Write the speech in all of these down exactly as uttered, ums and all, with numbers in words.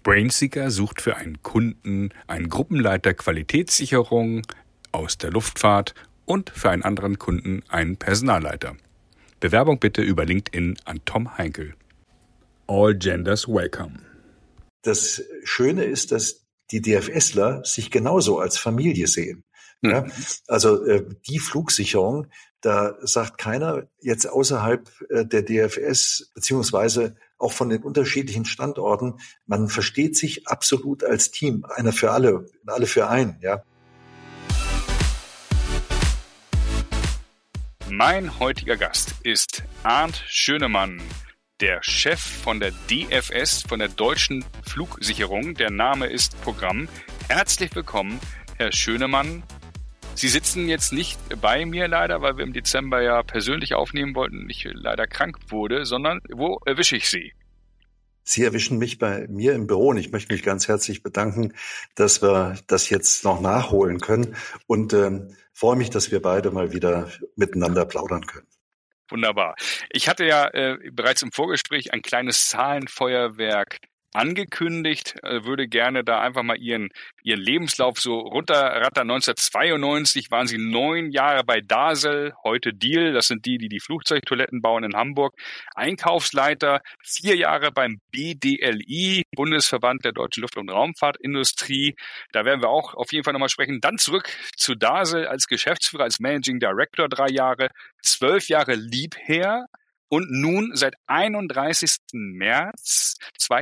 Brainseeker sucht für einen Kunden einen Gruppenleiter Qualitätssicherung aus der Luftfahrt und für einen anderen Kunden einen Personalleiter. Bewerbung bitte über LinkedIn an Tom Heinkel. All genders welcome. Das Schöne ist, dass die DFSler sich genauso als Familie sehen. Mhm. Ja, also äh, die Flugsicherung, da sagt keiner jetzt außerhalb äh, der D F S beziehungsweise auch von den unterschiedlichen Standorten, man versteht sich absolut als Team, einer für alle, alle für einen, ja. Mein heutiger Gast ist Arndt Schönemann, der Chef von der D F S, von der Deutschen Flugsicherung. Der Name ist Programm. Herzlich willkommen, Herr Schönemann. Sie sitzen jetzt nicht bei mir leider, weil wir im Dezember ja persönlich aufnehmen wollten und ich leider krank wurde, sondern wo erwische ich Sie? Sie erwischen mich bei mir im Büro und ich möchte mich ganz herzlich bedanken, dass wir das jetzt noch nachholen können und ähm, freue mich, dass wir beide mal wieder miteinander plaudern können. Wunderbar. Ich hatte ja äh, bereits im Vorgespräch ein kleines Zahlenfeuerwerk angekündigt, äh, würde gerne da einfach mal Ihren Ihren Lebenslauf so runterrattern. neunzehnhundertzweiundneunzig waren Sie neun Jahre bei Dasel, heute Diehl, das sind die, die die Flugzeugtoiletten bauen in Hamburg. Einkaufsleiter, vier Jahre beim B D L I, Bundesverband der deutschen Luft- und Raumfahrtindustrie. Da werden wir auch auf jeden Fall nochmal sprechen. Dann zurück zu Dasel als Geschäftsführer, als Managing Director drei Jahre, zwölf Jahre Liebherr. Und nun seit einunddreißigsten März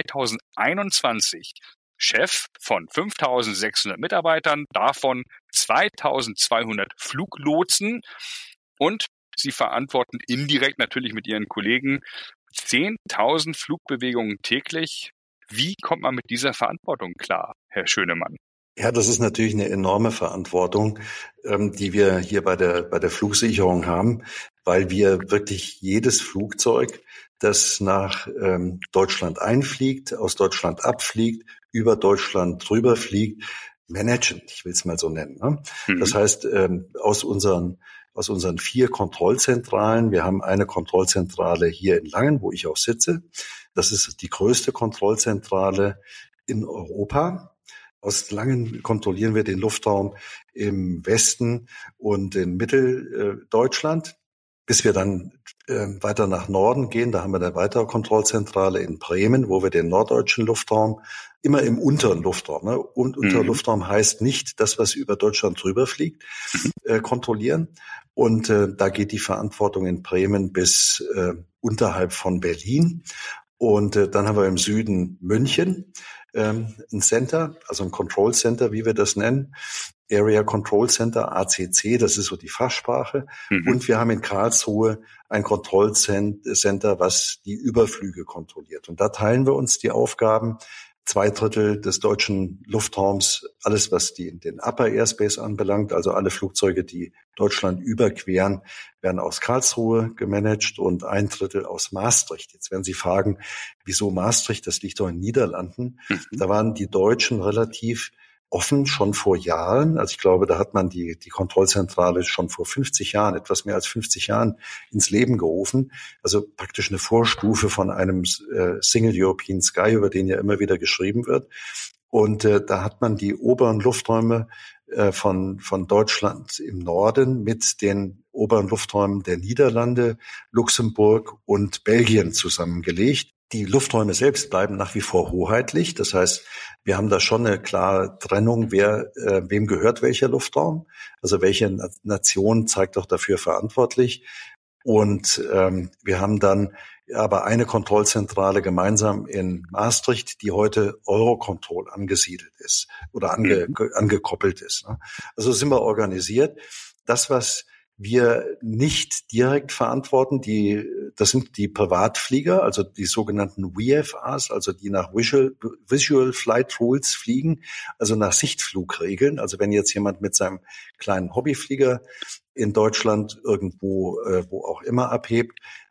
zweitausendeinundzwanzig Chef von fünftausendsechshundert Mitarbeitern, davon zweitausendzweihundert Fluglotsen und Sie verantworten indirekt natürlich mit Ihren Kollegen zehntausend Flugbewegungen täglich. Wie kommt man mit dieser Verantwortung klar, Herr Schönemann? Ja, das ist natürlich eine enorme Verantwortung, ähm, die wir hier bei der bei der Flugsicherung haben, weil wir wirklich jedes Flugzeug, das nach ähm, Deutschland einfliegt, aus Deutschland abfliegt, über Deutschland drüber fliegt, managen. Ich will es mal so nennen. Ne? Mhm. Das heißt, ähm, aus unseren aus unseren vier Kontrollzentralen, wir haben eine Kontrollzentrale hier in Langen, wo ich auch sitze. Das ist die größte Kontrollzentrale in Europa. Aus Langen kontrollieren wir den Luftraum im Westen und in Mitteldeutschland, bis wir dann äh, weiter nach Norden gehen. Da haben wir eine weitere Kontrollzentrale in Bremen, wo wir den norddeutschen Luftraum immer im unteren Luftraum, ne? Und mhm. Unterer Luftraum heißt nicht das, was über Deutschland drüber fliegt, äh, kontrollieren. Und äh, da geht die Verantwortung in Bremen bis äh, unterhalb von Berlin. Und äh, dann haben wir im Süden München. Ähm, ein Center, also ein Control Center, wie wir das nennen, Area Control Center, A C C, das ist so die Fachsprache. Mhm. Und wir haben in Karlsruhe ein Control Center, was die Überflüge kontrolliert. Und da teilen wir uns die Aufgaben. Zwei Drittel des deutschen Luftraums, alles was die, den Upper Airspace anbelangt, also alle Flugzeuge, die Deutschland überqueren, werden aus Karlsruhe gemanagt und ein Drittel aus Maastricht. Jetzt werden Sie fragen, wieso Maastricht? Das liegt doch in den Niederlanden. Mhm. Da waren die Deutschen relativ offen, schon vor Jahren. Also ich glaube, da hat man die, die Kontrollzentrale schon vor fünfzig Jahren, etwas mehr als fünfzig Jahren ins Leben gerufen. Also praktisch eine Vorstufe von einem äh, Single European Sky, über den ja immer wieder geschrieben wird. Und äh, da hat man die oberen Lufträume äh, von, von Deutschland im Norden mit den oberen Lufträumen der Niederlande, Luxemburg und Belgien zusammengelegt. Die Lufträume selbst bleiben nach wie vor hoheitlich. Das heißt, wir haben da schon eine klare Trennung, wer äh, wem gehört welcher Luftraum. Also welche Nation zeigt auch dafür verantwortlich. Und ähm, wir haben dann aber eine Kontrollzentrale gemeinsam in Maastricht, die heute Eurocontrol angesiedelt ist oder ange, angekoppelt ist. Ne? Also sind wir organisiert. Das, was wir nicht direkt verantworten, die, das sind die Privatflieger, also die sogenannten V F Rs, also die nach Visual, Visual Flight Rules fliegen, also nach Sichtflugregeln. Also wenn jetzt jemand mit seinem kleinen Hobbyflieger in Deutschland irgendwo, äh, wo auch immer abhebt,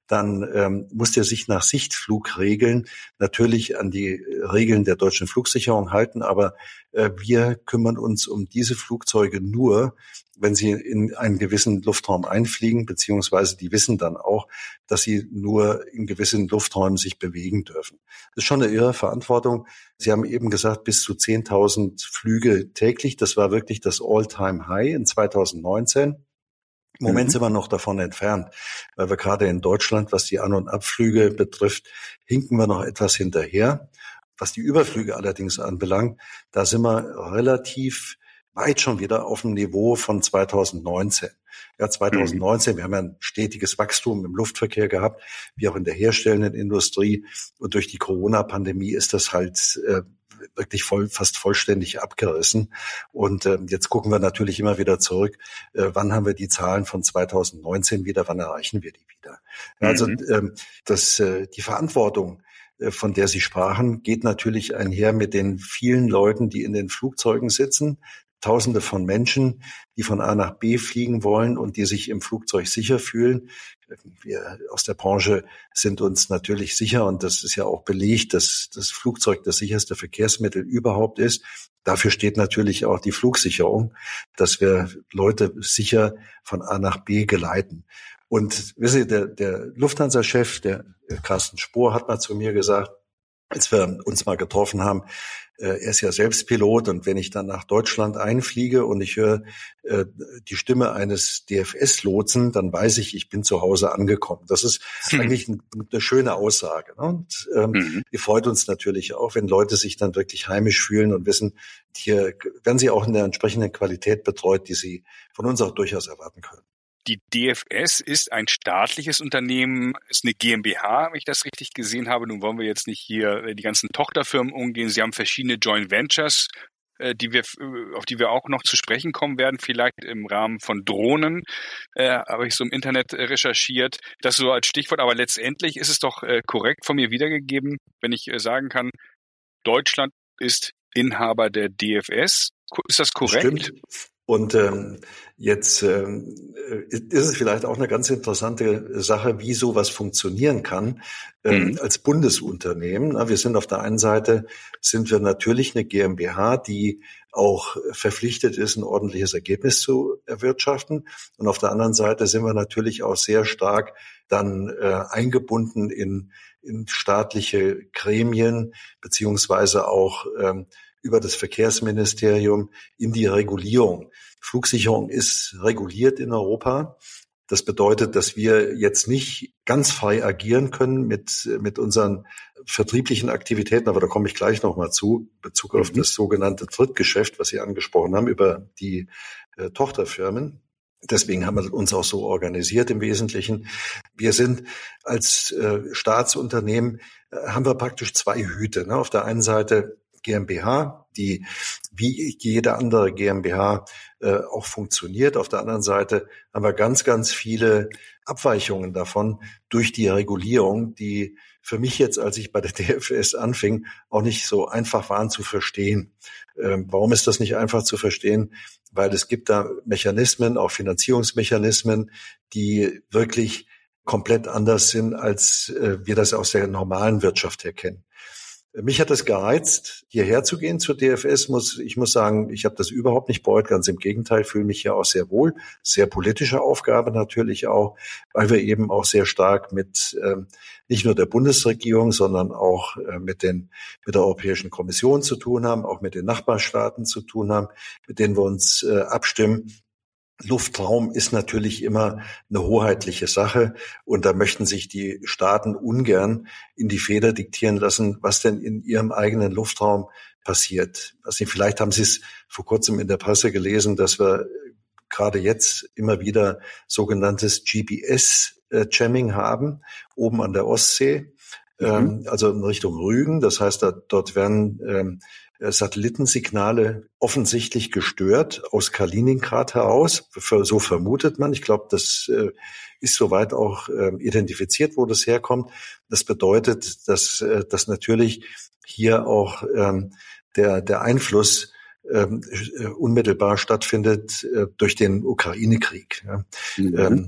dann ähm, muss der sich nach Sichtflugregeln natürlich an die Regeln der deutschen Flugsicherung halten. Aber äh, wir kümmern uns um diese Flugzeuge nur, wenn sie in einen gewissen Luftraum einfliegen, beziehungsweise die wissen dann auch, dass sie nur in gewissen Lufträumen sich bewegen dürfen. Das ist schon eine irre Verantwortung. Sie haben eben gesagt, bis zu zehntausend Flüge täglich. Das war wirklich das All-Time-High in zweitausendneunzehn. Im Moment mhm. sind wir noch davon entfernt, weil wir gerade in Deutschland, was die An- und Abflüge betrifft, hinken wir noch etwas hinterher. Was die Überflüge allerdings anbelangt, da sind wir relativ weit schon wieder auf dem Niveau von zweitausendneunzehn. Ja, zweitausendneunzehn, mhm. wir haben ja ein stetiges Wachstum im Luftverkehr gehabt, wie auch in der herstellenden Industrie. Und durch die Corona-Pandemie ist das halt äh, wirklich voll, fast vollständig abgerissen. Und äh, jetzt gucken wir natürlich immer wieder zurück, äh, wann haben wir die Zahlen von zweitausendneunzehn wieder, wann erreichen wir die wieder. Mhm. Also ähm, das, äh, die Verantwortung, äh, von der Sie sprachen, geht natürlich einher mit den vielen Leuten, die in den Flugzeugen sitzen. Tausende von Menschen, die von A nach B fliegen wollen und die sich im Flugzeug sicher fühlen. Wir aus der Branche sind uns natürlich sicher, und das ist ja auch belegt, dass das Flugzeug das sicherste Verkehrsmittel überhaupt ist. Dafür steht natürlich auch die Flugsicherung, dass wir Leute sicher von A nach B geleiten. Und wissen Sie, der, der Lufthansa-Chef, der Carsten Spohr, hat mal zu mir gesagt, als wir uns mal getroffen haben, er ist ja selbst Pilot, und wenn ich dann nach Deutschland einfliege und ich höre äh, die Stimme eines D F S-Lotsen, dann weiß ich, ich bin zu Hause angekommen. Das ist hm. eigentlich ein, eine schöne Aussage. Ne? Und ähm, mhm. die freut uns natürlich auch, wenn Leute sich dann wirklich heimisch fühlen und wissen, hier werden sie auch in der entsprechenden Qualität betreut, die sie von uns auch durchaus erwarten können. Die D F S ist ein staatliches Unternehmen, ist eine GmbH, wenn ich das richtig gesehen habe. Nun wollen wir jetzt nicht hier die ganzen Tochterfirmen umgehen. Sie haben verschiedene Joint Ventures, die wir, auf die wir auch noch zu sprechen kommen werden, vielleicht im Rahmen von Drohnen, äh, habe ich so im Internet recherchiert. Das so als Stichwort, aber letztendlich ist es doch äh, korrekt von mir wiedergegeben, wenn ich äh, sagen kann, Deutschland ist Inhaber der D F S. Ist das korrekt? Stimmt. Und ähm, jetzt ähm, ist es vielleicht auch eine ganz interessante Sache, wie sowas funktionieren kann ähm, mhm. als Bundesunternehmen. Na, wir sind auf der einen Seite, sind wir natürlich eine GmbH, die auch verpflichtet ist, ein ordentliches Ergebnis zu erwirtschaften. Und auf der anderen Seite sind wir natürlich auch sehr stark dann äh, eingebunden in, in staatliche Gremien, beziehungsweise auch ähm, über das Verkehrsministerium in die Regulierung. Flugsicherung ist reguliert in Europa. Das bedeutet, dass wir jetzt nicht ganz frei agieren können mit, mit unseren vertrieblichen Aktivitäten, aber da komme ich gleich nochmal zu, in Bezug auf das sogenannte Drittgeschäft, was Sie angesprochen haben, über die äh, Tochterfirmen. Deswegen haben wir uns auch so organisiert im Wesentlichen. Wir sind als äh, Staatsunternehmen, äh, haben wir praktisch zwei Hüte. Ne? Auf der einen Seite GmbH, die wie jede andere GmbH äh, auch funktioniert. Auf der anderen Seite haben wir ganz, ganz viele Abweichungen davon durch die Regulierung, die für mich jetzt, als ich bei der D F S anfing, auch nicht so einfach waren zu verstehen. Ähm, warum ist das nicht einfach zu verstehen? Weil es gibt da Mechanismen, auch Finanzierungsmechanismen, die wirklich komplett anders sind, als äh, wir das aus der normalen Wirtschaft her kennen. Mich hat es gereizt, hierher zu gehen zur D F S. Muss, ich muss sagen, ich habe das überhaupt nicht bereut, ganz im Gegenteil, fühle mich hier auch sehr wohl. Sehr politische Aufgabe natürlich auch, weil wir eben auch sehr stark mit ähm, nicht nur der Bundesregierung, sondern auch äh, mit den mit der Europäischen Kommission zu tun haben, auch mit den Nachbarstaaten zu tun haben, mit denen wir uns äh, abstimmen. Luftraum ist natürlich immer eine hoheitliche Sache, und da möchten sich die Staaten ungern in die Feder diktieren lassen, was denn in ihrem eigenen Luftraum passiert. Also vielleicht haben Sie es vor kurzem in der Presse gelesen, dass wir gerade jetzt immer wieder sogenanntes G P S-Jamming haben, oben an der Ostsee, mhm. ähm, also in Richtung Rügen. Das heißt, da, dort werden ähm, Satellitensignale offensichtlich gestört aus Kaliningrad heraus. So vermutet man. Ich glaube, das äh, ist soweit auch äh, identifiziert, wo das herkommt. Das bedeutet, dass, äh, dass natürlich hier auch ähm, der, der Einfluss ähm, unmittelbar stattfindet äh, durch den Ukraine-Krieg. Ja. Mhm. Ähm,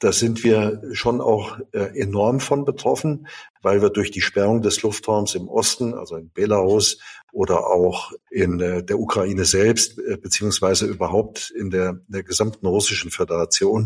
Da sind wir schon auch äh, enorm von betroffen, weil wir durch die Sperrung des Luftraums im Osten, also in Belarus oder auch in äh, der Ukraine selbst, äh, beziehungsweise überhaupt in der, der gesamten Russischen Föderation,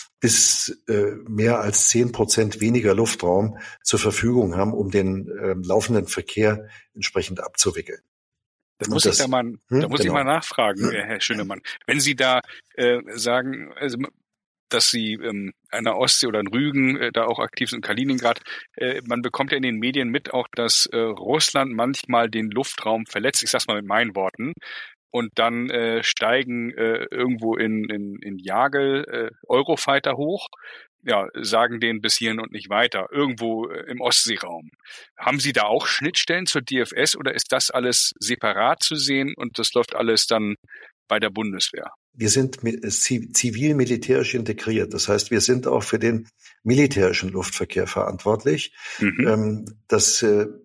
bis äh, mehr als zehn Prozent weniger Luftraum zur Verfügung haben, um den äh, laufenden Verkehr entsprechend abzuwickeln. Da muss das, ich da mal, hm, da muss genau. ich mal nachfragen, Herr Schönemann. Wenn Sie da äh, sagen, also dass Sie ähm, an der Ostsee oder in Rügen äh, da auch aktiv sind, in Kaliningrad. Äh, man bekommt ja in den Medien mit auch, dass äh, Russland manchmal den Luftraum verletzt. Ich sag's mal mit meinen Worten. Und dann äh, steigen äh, irgendwo in, in, in Jagel äh, Eurofighter hoch, ja, sagen denen bis hierhin und nicht weiter, irgendwo äh, im Ostseeraum. Haben Sie da auch Schnittstellen zur D F S oder ist das alles separat zu sehen und das läuft alles dann bei der Bundeswehr? Wir sind zivil-militärisch integriert. Das heißt, wir sind auch für den militärischen Luftverkehr verantwortlich. Mhm. Das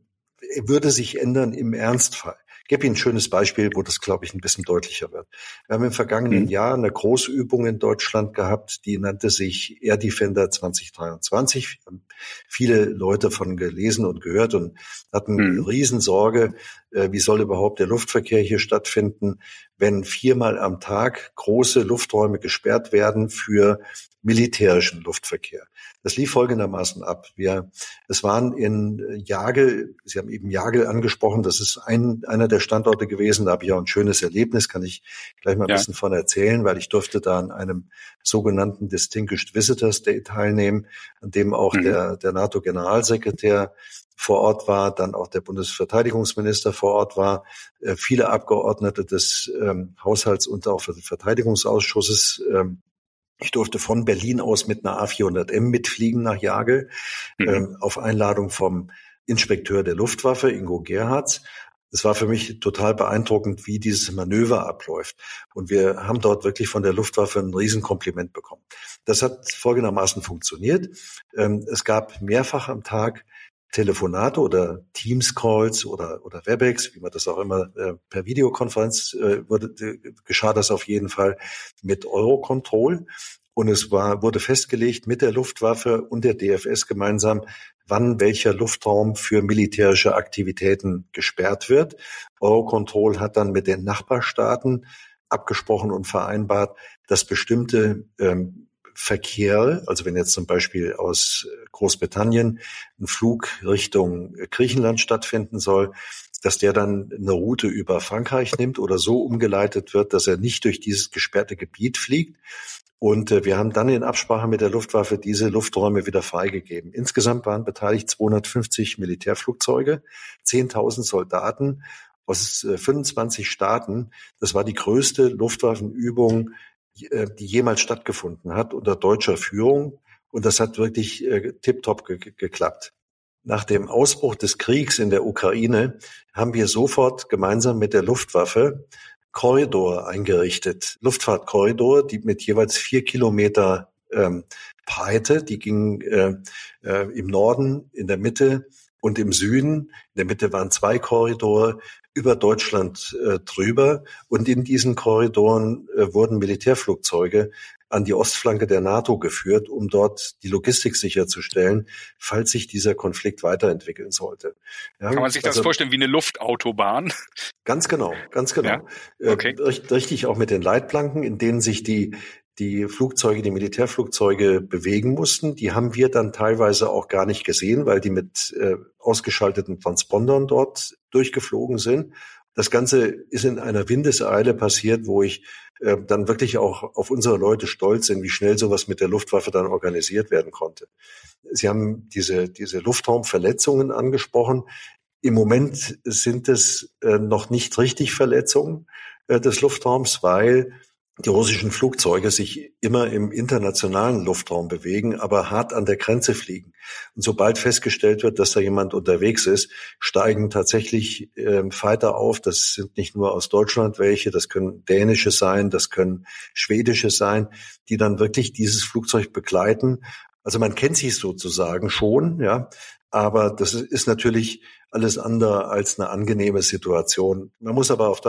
würde sich ändern im Ernstfall. Ich gebe Ihnen ein schönes Beispiel, wo das, glaube ich, ein bisschen deutlicher wird. Wir haben im vergangenen mhm. Jahr eine Großübung in Deutschland gehabt, die nannte sich Air Defender zwanzig dreiundzwanzig. Wir haben viele Leute von gelesen und gehört und hatten mhm. Riesensorge, wie soll überhaupt der Luftverkehr hier stattfinden, wenn viermal am Tag große Lufträume gesperrt werden für militärischen Luftverkehr. Das lief folgendermaßen ab. Wir, es waren in Jagel, Sie haben eben Jagel angesprochen, das ist ein, einer der Standorte gewesen, da habe ich auch ein schönes Erlebnis, kann ich gleich mal ein ja. bisschen von erzählen, weil ich durfte da an einem sogenannten Distinguished Visitors Day teilnehmen, an dem auch mhm. der, der NATO-Generalsekretär vor Ort war, dann auch der Bundesverteidigungsminister vor Ort war, äh, viele Abgeordnete des ähm, Haushalts- und auch des Verteidigungsausschusses. Ähm, ich durfte von Berlin aus mit einer A vierhundert M mitfliegen nach Jagel, mhm. ähm, auf Einladung vom Inspekteur der Luftwaffe, Ingo Gerhards. Es war für mich total beeindruckend, wie dieses Manöver abläuft. Und wir haben dort wirklich von der Luftwaffe ein Riesenkompliment bekommen. Das hat folgendermaßen funktioniert. Ähm, es gab mehrfach am Tag Telefonate oder Teams-Calls oder, oder Webex, wie man das auch immer äh, per Videokonferenz äh, wurde, äh, geschah das auf jeden Fall mit Eurocontrol. Und es war, wurde festgelegt mit der Luftwaffe und der D F S gemeinsam, wann welcher Luftraum für militärische Aktivitäten gesperrt wird. Eurocontrol hat dann mit den Nachbarstaaten abgesprochen und vereinbart, dass bestimmte ähm, Verkehr, also wenn jetzt zum Beispiel aus Großbritannien ein Flug Richtung Griechenland stattfinden soll, dass der dann eine Route über Frankreich nimmt oder so umgeleitet wird, dass er nicht durch dieses gesperrte Gebiet fliegt. Und wir haben dann in Absprache mit der Luftwaffe diese Lufträume wieder freigegeben. Insgesamt waren beteiligt zweihundertfünfzig Militärflugzeuge, zehntausend Soldaten aus fünfundzwanzig Staaten. Das war die größte Luftwaffenübung, die jemals stattgefunden hat unter deutscher Führung. Und das hat wirklich äh, tipptopp ge- geklappt. Nach dem Ausbruch des Kriegs in der Ukraine haben wir sofort gemeinsam mit der Luftwaffe Korridor eingerichtet. Luftfahrtkorridor, die mit jeweils vier Kilometer ähm, Breite, die gingen äh, äh, im Norden, in der Mitte und im Süden. In der Mitte waren zwei Korridore über Deutschland äh, drüber. Und in diesen Korridoren äh, wurden Militärflugzeuge an die Ostflanke der NATO geführt, um dort die Logistik sicherzustellen, falls sich dieser Konflikt weiterentwickeln sollte. Ja, kann man sich das also vorstellen wie eine Luftautobahn? Ganz genau, ganz genau. Ja? Okay. Äh, richtig auch mit den Leitplanken, in denen sich die die Flugzeuge, die Militärflugzeuge bewegen mussten. Die haben wir dann teilweise auch gar nicht gesehen, weil die mit äh, ausgeschalteten Transpondern dort durchgeflogen sind. Das Ganze ist in einer Windeseile passiert, wo ich äh, dann wirklich auch auf unsere Leute stolz bin, wie schnell sowas mit der Luftwaffe dann organisiert werden konnte. Sie haben diese, diese Luftraumverletzungen angesprochen. Im Moment sind es äh, noch nicht richtig Verletzungen äh, des Luftraums, weil die russischen Flugzeuge sich immer im internationalen Luftraum bewegen, aber hart an der Grenze fliegen. Und sobald festgestellt wird, dass da jemand unterwegs ist, steigen tatsächlich äh, Fighter auf. Das sind nicht nur aus Deutschland welche, das können dänische sein, das können schwedische sein, die dann wirklich dieses Flugzeug begleiten. Also man kennt sich sozusagen schon, ja, aber das ist natürlich alles andere als eine angenehme Situation. Man muss aber auf der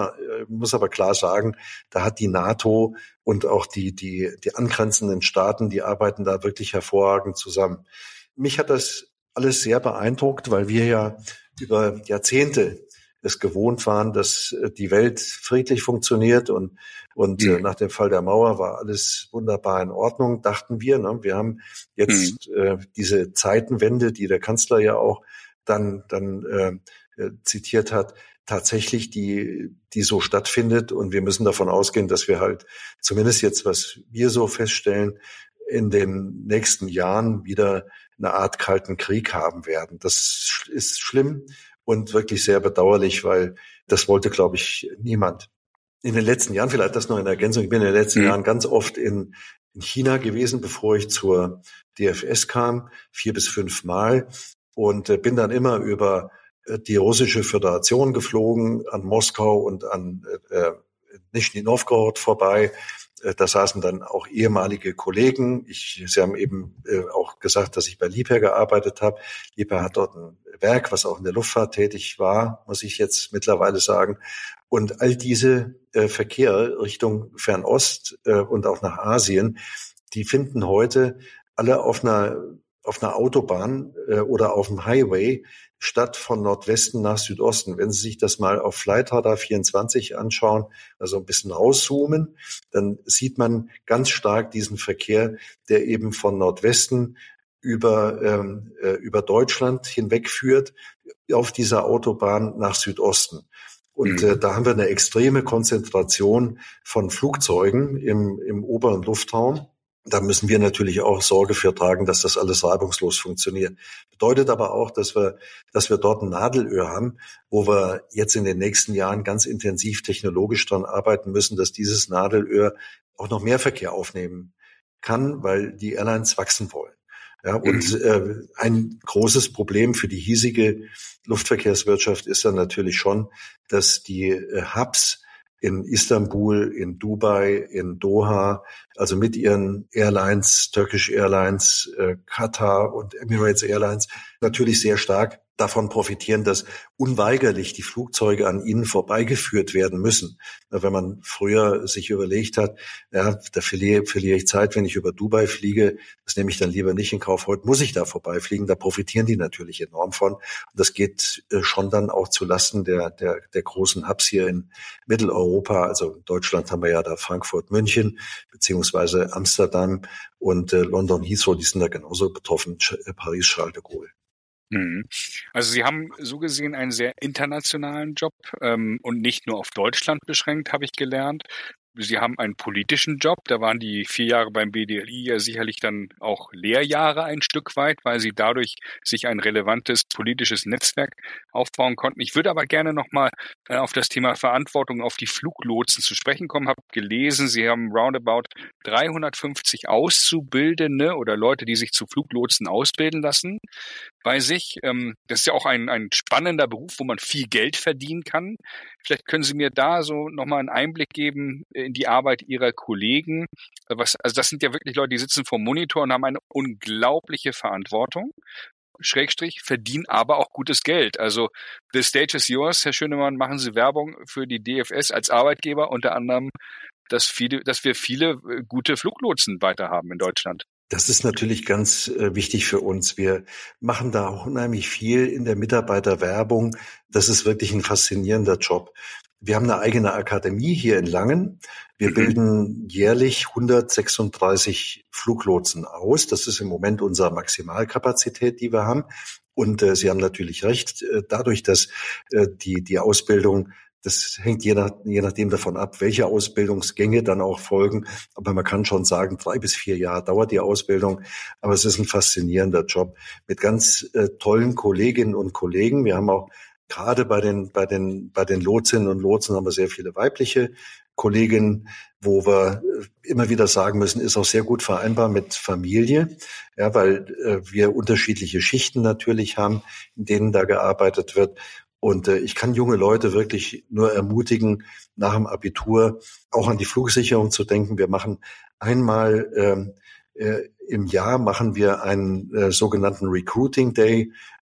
muss aber klar sagen, da hat die NATO und auch die, die, die angrenzenden Staaten, die arbeiten da wirklich hervorragend zusammen. Mich hat das alles sehr beeindruckt, weil wir ja über Jahrzehnte es gewohnt waren, dass die Welt friedlich funktioniert und und mhm. äh, nach dem Fall der Mauer war alles wunderbar in Ordnung, dachten wir. Ne? Wir haben jetzt mhm. äh, diese Zeitenwende, die der Kanzler ja auch dann dann äh, zitiert hat, tatsächlich die die so stattfindet und wir müssen davon ausgehen, dass wir halt zumindest jetzt, was wir so feststellen, in den nächsten Jahren wieder eine Art kalten Krieg haben werden. Das ist schlimm und wirklich sehr bedauerlich, weil das wollte, glaube ich, niemand. In den letzten Jahren, vielleicht das noch in Ergänzung, ich bin in den letzten mhm. Jahren ganz oft in, in China gewesen, bevor ich zur D F S kam, vier bis fünf Mal und äh, bin dann immer über äh, die russische Föderation geflogen, an Moskau und an äh, Nischni Nowgorod vorbei. Da saßen dann auch ehemalige Kollegen. Ich, Sie haben eben äh, auch gesagt, dass ich bei Liebherr gearbeitet habe. Liebherr hat dort ein Werk, was auch in der Luftfahrt tätig war, muss ich jetzt mittlerweile sagen. Und all diese äh, Verkehre Richtung Fernost äh, und auch nach Asien, die finden heute alle auf einer auf einer Autobahn äh, oder auf dem Highway statt von Nordwesten nach Südosten. Wenn Sie sich das mal auf Flightradar vierundzwanzig anschauen, also ein bisschen rauszoomen, dann sieht man ganz stark diesen Verkehr, der eben von Nordwesten über ähm, äh, über Deutschland hinwegführt auf dieser Autobahn nach Südosten. Und äh, da haben wir eine extreme Konzentration von Flugzeugen im im oberen Luftraum. Da müssen wir natürlich auch Sorge für tragen, dass das alles reibungslos funktioniert. Bedeutet aber auch, dass wir, dass wir dort ein Nadelöhr haben, wo wir jetzt in den nächsten Jahren ganz intensiv technologisch dran arbeiten müssen, dass dieses Nadelöhr auch noch mehr Verkehr aufnehmen kann, weil die Airlines wachsen wollen. Ja, und äh, ein großes Problem für die hiesige Luftverkehrswirtschaft ist dann natürlich schon, dass die äh, Hubs in Istanbul, in Dubai, in Doha, also mit ihren Airlines, Turkish Airlines, äh, Qatar und Emirates Airlines, natürlich sehr stark davon profitieren, dass unweigerlich die Flugzeuge an ihnen vorbeigeführt werden müssen. Wenn man früher sich überlegt hat, ja, da verliere, verliere ich Zeit, wenn ich über Dubai fliege, das nehme ich dann lieber nicht in Kauf. Heute muss ich da vorbeifliegen, da profitieren die natürlich enorm von. Und das geht schon dann auch zu Lasten der, der, der großen Hubs hier in Mitteleuropa. Also in Deutschland haben wir ja da Frankfurt, München, beziehungsweise Amsterdam und äh, London Heathrow, die sind da genauso betroffen, Paris, Charles de Gaulle. Also Sie haben so gesehen einen sehr internationalen Job ähm, und nicht nur auf Deutschland beschränkt, habe ich gelernt. Sie haben einen politischen Job, da waren die vier Jahre beim B D L I ja sicherlich dann auch Lehrjahre ein Stück weit, weil Sie dadurch sich ein relevantes politisches Netzwerk aufbauen konnten. Ich würde aber gerne nochmal äh, auf das Thema Verantwortung auf die Fluglotsen zu sprechen kommen. Habe gelesen, Sie haben roundabout dreihundertfünfzig Auszubildende oder Leute, die sich zu Fluglotsen ausbilden lassen bei sich. Ähm, das ist ja auch ein, ein spannender Beruf, wo man viel Geld verdienen kann. Vielleicht können Sie mir da so nochmal einen Einblick geben in die Arbeit Ihrer Kollegen. Was, also das sind ja wirklich Leute, die sitzen vor dem Monitor und haben eine unglaubliche Verantwortung. Schrägstrich, verdienen aber auch gutes Geld. Also the stage is yours, Herr Schönemann, machen Sie Werbung für die D F S als Arbeitgeber, unter anderem, dass viele, dass wir viele gute Fluglotsen weiter haben in Deutschland. Das ist natürlich ganz äh, wichtig für uns. Wir machen da auch unheimlich viel in der Mitarbeiterwerbung. Das ist wirklich ein faszinierender Job. Wir haben eine eigene Akademie hier in Langen. Wir mhm. bilden jährlich hundertsechsunddreißig Fluglotsen aus. Das ist im Moment unsere Maximalkapazität, die wir haben. Und äh, Sie haben natürlich recht, äh, dadurch, dass äh, die die Ausbildung, das hängt je, nach, je nachdem davon ab, welche Ausbildungsgänge dann auch folgen. Aber man kann schon sagen, drei bis vier Jahre dauert die Ausbildung. Aber es ist ein faszinierender Job mit ganz äh, tollen Kolleginnen und Kollegen. Wir haben auch gerade bei den, bei den, bei den Lotsinnen und Lotsen haben wir sehr viele weibliche Kolleginnen, wo wir immer wieder sagen müssen, ist auch sehr gut vereinbar mit Familie. Ja, weil äh, wir unterschiedliche Schichten natürlich haben, in denen da gearbeitet wird. Und äh, ich kann junge Leute wirklich nur ermutigen, nach dem Abitur auch an die Flugsicherung zu denken. Wir machen einmal ähm, äh, im Jahr machen wir einen äh, sogenannten Recruiting Day,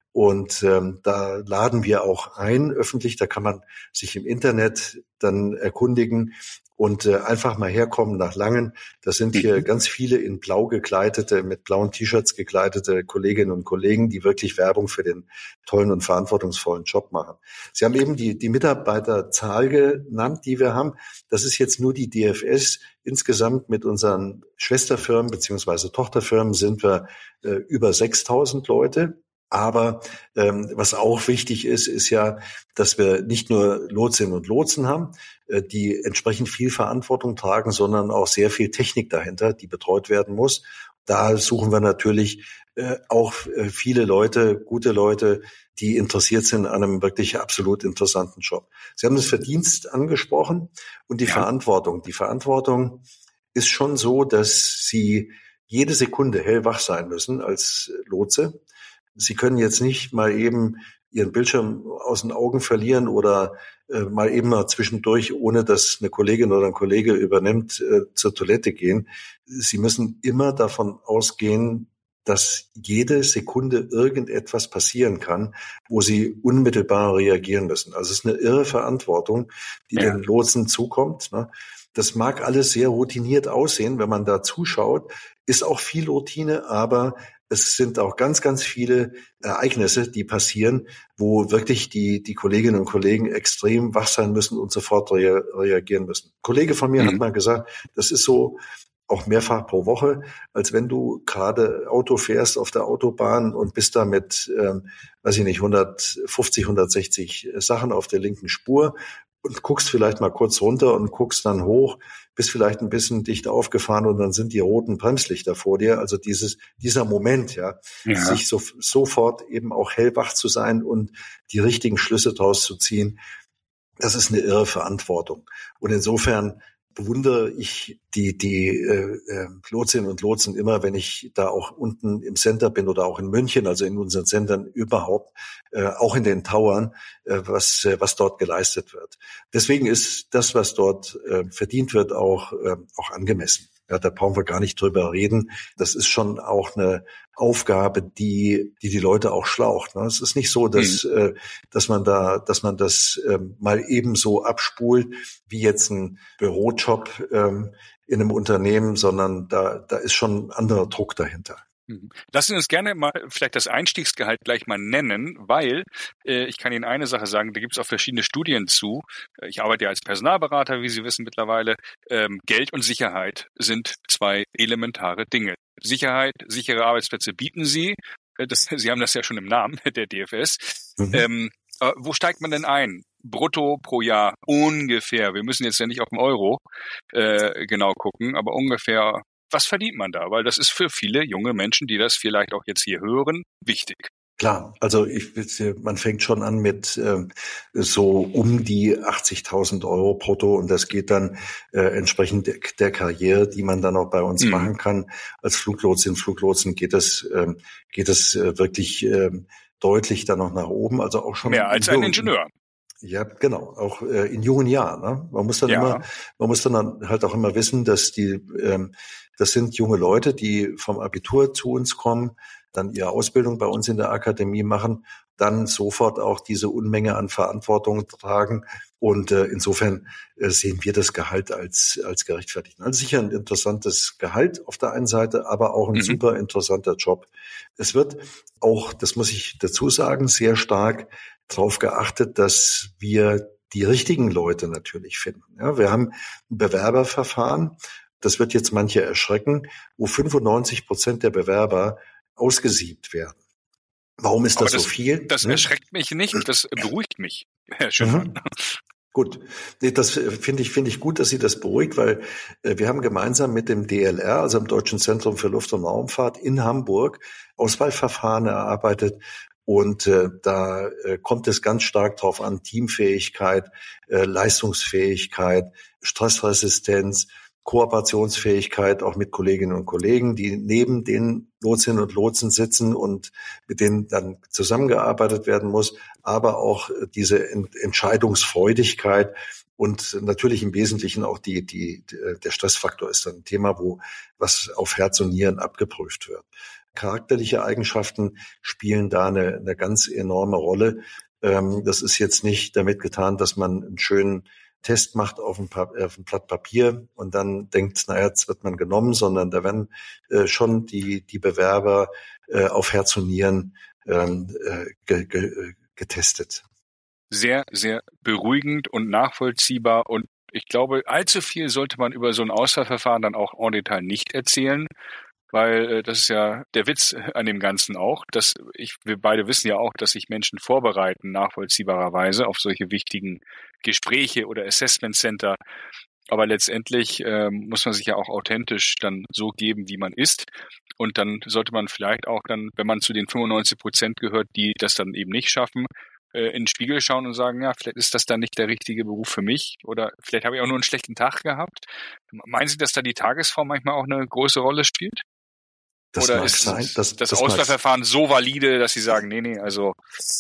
Und ähm, da laden wir auch ein, öffentlich, da kann man sich im Internet dann erkundigen und äh, einfach mal herkommen nach Langen. Da sind hier ganz viele in blau gekleidete, mit blauen T-Shirts gekleidete Kolleginnen und Kollegen, die wirklich Werbung für den tollen und verantwortungsvollen Job machen. Sie haben eben die, die Mitarbeiterzahl genannt, die wir haben. Das ist jetzt nur die D F S. Insgesamt mit unseren Schwesterfirmen beziehungsweise Tochterfirmen sind wir äh, über sechstausend Leute. Aber ähm, was auch wichtig ist, ist ja, dass wir nicht nur Lotsinnen und Lotsen haben, äh, die entsprechend viel Verantwortung tragen, sondern auch sehr viel Technik dahinter, die betreut werden muss. Da suchen wir natürlich äh, auch äh, viele Leute, gute Leute, die interessiert sind an einem wirklich absolut interessanten Job. Sie haben das Verdienst angesprochen und die ja. Verantwortung. Die Verantwortung ist schon so, dass Sie jede Sekunde hellwach sein müssen als Lotse. Sie können jetzt nicht mal eben Ihren Bildschirm aus den Augen verlieren oder äh, mal eben mal zwischendurch, ohne dass eine Kollegin oder ein Kollege übernimmt, äh, zur Toilette gehen. Sie müssen immer davon ausgehen, dass jede Sekunde irgendetwas passieren kann, wo Sie unmittelbar reagieren müssen. Also es ist eine irre Verantwortung, die ja. den Lotsen zukommt, ne? Das mag alles sehr routiniert aussehen, wenn man da zuschaut, ist auch viel Routine, aber es sind auch ganz, ganz viele Ereignisse, die passieren, wo wirklich die, die Kolleginnen und Kollegen extrem wach sein müssen und sofort rea- reagieren müssen. Ein Kollege von mir mhm. hat mal gesagt, das ist so auch mehrfach pro Woche, als wenn du gerade Auto fährst auf der Autobahn und bist da mit, ähm, weiß ich nicht, hundertfünfzig, hundertsechzig Sachen auf der linken Spur und guckst vielleicht mal kurz runter und guckst dann hoch, bist vielleicht ein bisschen dicht aufgefahren und dann sind die roten Bremslichter vor dir. Also dieses, dieser Moment, ja, ja. sich so, sofort eben auch hellwach zu sein und die richtigen Schlüsse draus zu ziehen, das ist eine irre Verantwortung. Und insofern bewundere ich die die äh, äh, Lotsinnen und Lotsen immer, wenn ich da auch unten im Center bin oder auch in München, also in unseren Centern überhaupt, äh, auch in den Towern, äh, was äh, was dort geleistet wird. Deswegen ist das, was dort äh, verdient wird, auch äh, auch angemessen. Ja, da brauchen wir gar nicht drüber reden. Das ist schon auch eine Aufgabe, die die die Leute auch schlaucht. Ne? Es ist nicht so, dass mhm. äh, dass man da, dass man das ähm, mal ebenso abspult wie jetzt ein Bürojob ähm, in einem Unternehmen, sondern da da ist schon ein anderer Druck dahinter. Lassen Sie uns gerne mal vielleicht das Einstiegsgehalt gleich mal nennen, weil äh, ich kann Ihnen eine Sache sagen, da gibt es auch verschiedene Studien zu. Ich arbeite ja als Personalberater, wie Sie wissen mittlerweile. Ähm, Geld und Sicherheit sind zwei elementare Dinge. Sicherheit, sichere Arbeitsplätze bieten Sie. Das, Sie haben das ja schon im Namen, der D F S. Mhm. Ähm, äh, wo steigt man denn ein? Brutto pro Jahr ungefähr. Wir müssen jetzt ja nicht auf den Euro äh, genau gucken, aber ungefähr. Was verdient man da? Weil das ist für viele junge Menschen, die das vielleicht auch jetzt hier hören, wichtig. Klar, also ich, man fängt schon an mit äh, so um die achtzigtausend Euro brutto und das geht dann äh, entsprechend der, der Karriere, die man dann auch bei uns mhm. machen kann. Als Fluglotsin, Fluglotsen geht es äh, geht es äh, wirklich äh, deutlich dann noch nach oben. Also auch schon mehr als ein Ingenieur. Ja, genau, auch äh, in jungen Jahren. Ne? Man muss dann ja. immer, man muss dann halt auch immer wissen, dass die, ähm, das sind junge Leute, die vom Abitur zu uns kommen, dann ihre Ausbildung bei uns in der Akademie machen, dann sofort auch diese Unmenge an Verantwortung tragen. Und äh, insofern äh, sehen wir das Gehalt als als gerechtfertigt. Also sicher ein interessantes Gehalt auf der einen Seite, aber auch ein mhm. super interessanter Job. Es wird auch, das muss ich dazu sagen, sehr stark darauf geachtet, dass wir die richtigen Leute natürlich finden. Ja, wir haben ein Bewerberverfahren, das wird jetzt manche erschrecken, wo fünfundneunzig Prozent der Bewerber ausgesiebt werden. Warum ist das, das so viel? Das ne? erschreckt mich nicht, das beruhigt mich, Herr Schiffer. Mhm. Gut, das finde ich finde ich gut, dass Sie das beruhigt, weil wir haben gemeinsam mit dem D L R, also dem Deutschen Zentrum für Luft- und Raumfahrt in Hamburg, Auswahlverfahren erarbeitet. Und äh, da äh, kommt es ganz stark drauf an, Teamfähigkeit, äh, Leistungsfähigkeit, Stressresistenz, Kooperationsfähigkeit auch mit Kolleginnen und Kollegen, die neben den Lotsinnen und Lotsen sitzen und mit denen dann zusammengearbeitet werden muss, aber auch diese Ent- Entscheidungsfreudigkeit und natürlich im Wesentlichen auch die, die, der Stressfaktor ist dann ein Thema, wo was auf Herz und Nieren abgeprüft wird. charakterliche Eigenschaften spielen da eine, eine ganz enorme Rolle. Ähm, das ist jetzt nicht damit getan, dass man einen schönen Test macht auf ein, pa- auf ein Blatt Papier und dann denkt, naja, jetzt wird man genommen, sondern da werden äh, schon die, die Bewerber äh, auf Herz und Nieren ähm, äh, ge, ge, getestet. Sehr, sehr beruhigend und nachvollziehbar. Und ich glaube, allzu viel sollte man über so ein Auswahlverfahren dann auch en Detail nicht erzählen, weil äh, das ist ja der Witz an dem Ganzen auch. Dass ich, wir beide wissen ja auch, dass sich Menschen vorbereiten, nachvollziehbarerweise, auf solche wichtigen Gespräche oder Assessment Center. Aber letztendlich ähm, muss man sich ja auch authentisch dann so geben, wie man ist. Und dann sollte man vielleicht auch dann, wenn man zu den fünfundneunzig Prozent gehört, die das dann eben nicht schaffen, in den Spiegel schauen und sagen, ja, vielleicht ist das dann nicht der richtige Beruf für mich oder vielleicht habe ich auch nur einen schlechten Tag gehabt. Meinen Sie, dass da die Tagesform manchmal auch eine große Rolle spielt? Das oder mag ist sein. Das, das, das Auswahlverfahren so valide, dass Sie sagen, nee, nee, also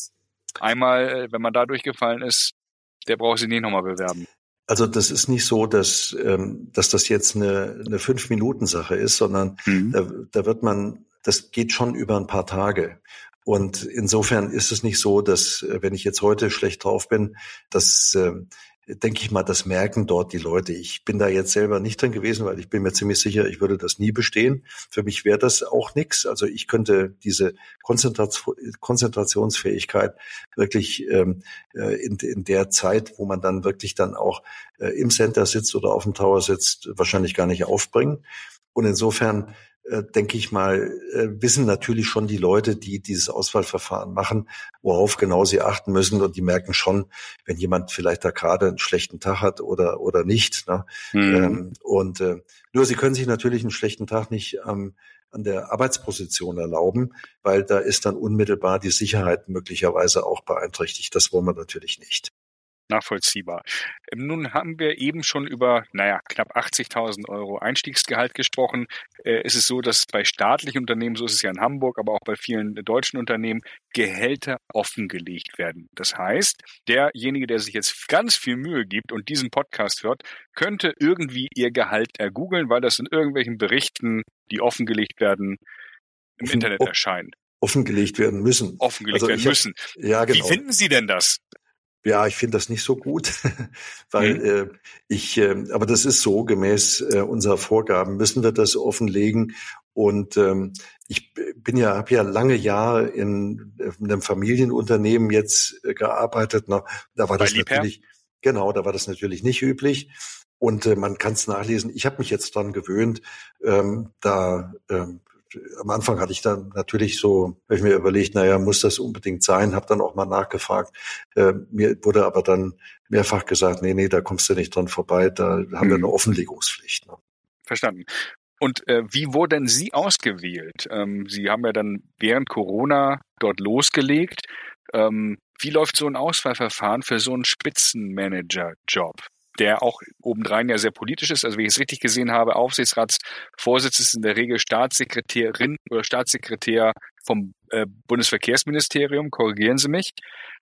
einmal, wenn man da durchgefallen ist, der braucht sich nicht nochmal bewerben. Also das ist nicht so, dass, ähm, dass das jetzt eine, eine Fünf-Minuten-Sache ist, sondern mhm. da, da wird man, das geht schon über ein paar Tage. Und insofern ist es nicht so, dass, wenn ich jetzt heute schlecht drauf bin, dass, äh, denke ich mal, das merken dort die Leute. Ich bin da jetzt selber nicht drin gewesen, weil ich bin mir ziemlich sicher, ich würde das nie bestehen. Für mich wäre das auch nichts. Also ich könnte diese Konzentration, Konzentrationsfähigkeit wirklich ähm, in, in der Zeit, wo man dann wirklich dann auch äh, im Center sitzt oder auf dem Tower sitzt, wahrscheinlich gar nicht aufbringen. Und insofern Äh, denke ich mal, äh, wissen natürlich schon die Leute, die dieses Auswahlverfahren machen, worauf genau sie achten müssen. Und die merken schon, wenn jemand vielleicht da gerade einen schlechten Tag hat oder oder nicht. Ne? Mhm. Ähm, und äh, nur sie können sich natürlich einen schlechten Tag nicht ähm, an der Arbeitsposition erlauben, weil da ist dann unmittelbar die Sicherheit möglicherweise auch beeinträchtigt. Das wollen wir natürlich nicht. Nachvollziehbar. Nun haben wir eben schon über, naja, knapp achtzigtausend Euro Einstiegsgehalt gesprochen. Äh, ist es so, dass bei staatlichen Unternehmen, so ist es ja in Hamburg, aber auch bei vielen deutschen Unternehmen, Gehälter offengelegt werden. Das heißt, derjenige, der sich jetzt ganz viel Mühe gibt und diesen Podcast hört, könnte irgendwie ihr Gehalt ergoogeln, weil das in irgendwelchen Berichten, die offengelegt werden, im Offen, Internet erscheinen. Offengelegt werden müssen. Offengelegt also werden müssen. Hab, ja, genau. Wie finden Sie denn das? Ja, ich finde das nicht so gut, weil mhm. äh, ich, äh, aber das ist so, gemäß äh, unserer Vorgaben müssen wir das offenlegen. Und ähm, ich bin ja, habe ja lange Jahre in, in einem Familienunternehmen jetzt äh, gearbeitet. Na, da war Bei das Liebherr? natürlich, genau, da war das natürlich nicht üblich. Und äh, man kann es nachlesen. Ich habe mich jetzt dran gewöhnt, ähm, da ähm, am Anfang hatte ich dann natürlich so, habe ich mir überlegt, naja, muss das unbedingt sein, habe dann auch mal nachgefragt. Äh, mir wurde aber dann mehrfach gesagt, nee, nee, da kommst du nicht dran vorbei, da haben hm. wir eine Offenlegungspflicht. Ne? Verstanden. Und äh, wie wurden Sie ausgewählt? Ähm, Sie haben ja dann während Corona dort losgelegt. Ähm, wie läuft so ein Auswahlverfahren für so einen Spitzenmanager-Job? Der auch obendrein ja sehr politisch ist. Also wenn ich es richtig gesehen habe, Aufsichtsratsvorsitz ist in der Regel Staatssekretärin oder Staatssekretär vom äh, Bundesverkehrsministerium. Korrigieren Sie mich.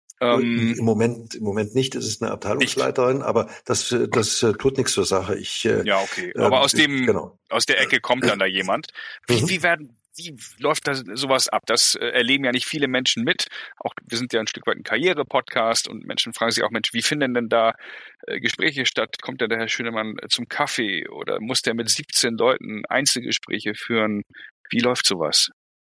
Ähm, Im Moment, im Moment nicht. Es ist eine Abteilungsleiterin, nicht. aber das, das äh, tut nichts zur Sache. Ich, äh, ja, okay. Aber äh, aus dem, genau. aus der Ecke kommt dann da jemand. Wie, mhm. wie werden, wie läuft das sowas ab? Das äh, erleben ja nicht viele Menschen mit. Auch wir sind ja ein Stück weit ein Karriere-Podcast und Menschen fragen sich auch, Mensch, wie finden denn da äh, Gespräche statt? Kommt denn der Herr Schönemann äh, zum Kaffee oder muss der mit siebzehn Leuten Einzelgespräche führen? Wie läuft sowas?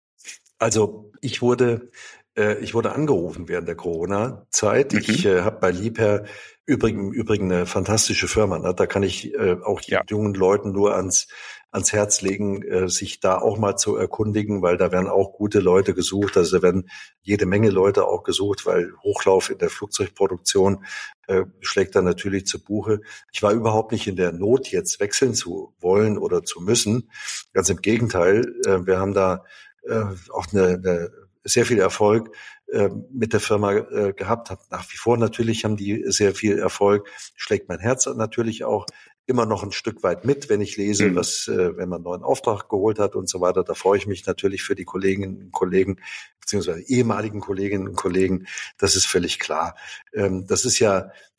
Also ich wurde Ich wurde angerufen während der Corona-Zeit. Mhm. Ich äh, habe bei Liebherr übrigens übrigens eine fantastische Firma. Ne? Da kann ich äh, auch ja. jungen Leuten nur ans ans Herz legen, äh, sich da auch mal zu erkundigen, weil da werden auch gute Leute gesucht. Also da werden jede Menge Leute auch gesucht, weil Hochlauf in der Flugzeugproduktion äh, schlägt da natürlich zu Buche. Ich war überhaupt nicht in der Not, jetzt wechseln zu wollen oder zu müssen. Ganz im Gegenteil. Äh, wir haben da äh, auch eine, eine sehr viel Erfolg äh, mit der Firma äh, gehabt, hat nach wie vor natürlich haben die sehr viel Erfolg, schlägt mein Herz natürlich auch immer noch ein Stück weit mit, wenn ich lese, mhm. was, äh, wenn man einen neuen Auftrag geholt hat und so weiter, da freue ich mich natürlich für die Kolleginnen und Kollegen, beziehungsweise ehemaligen Kolleginnen und Kollegen, das ist völlig klar. Ähm, das ist ja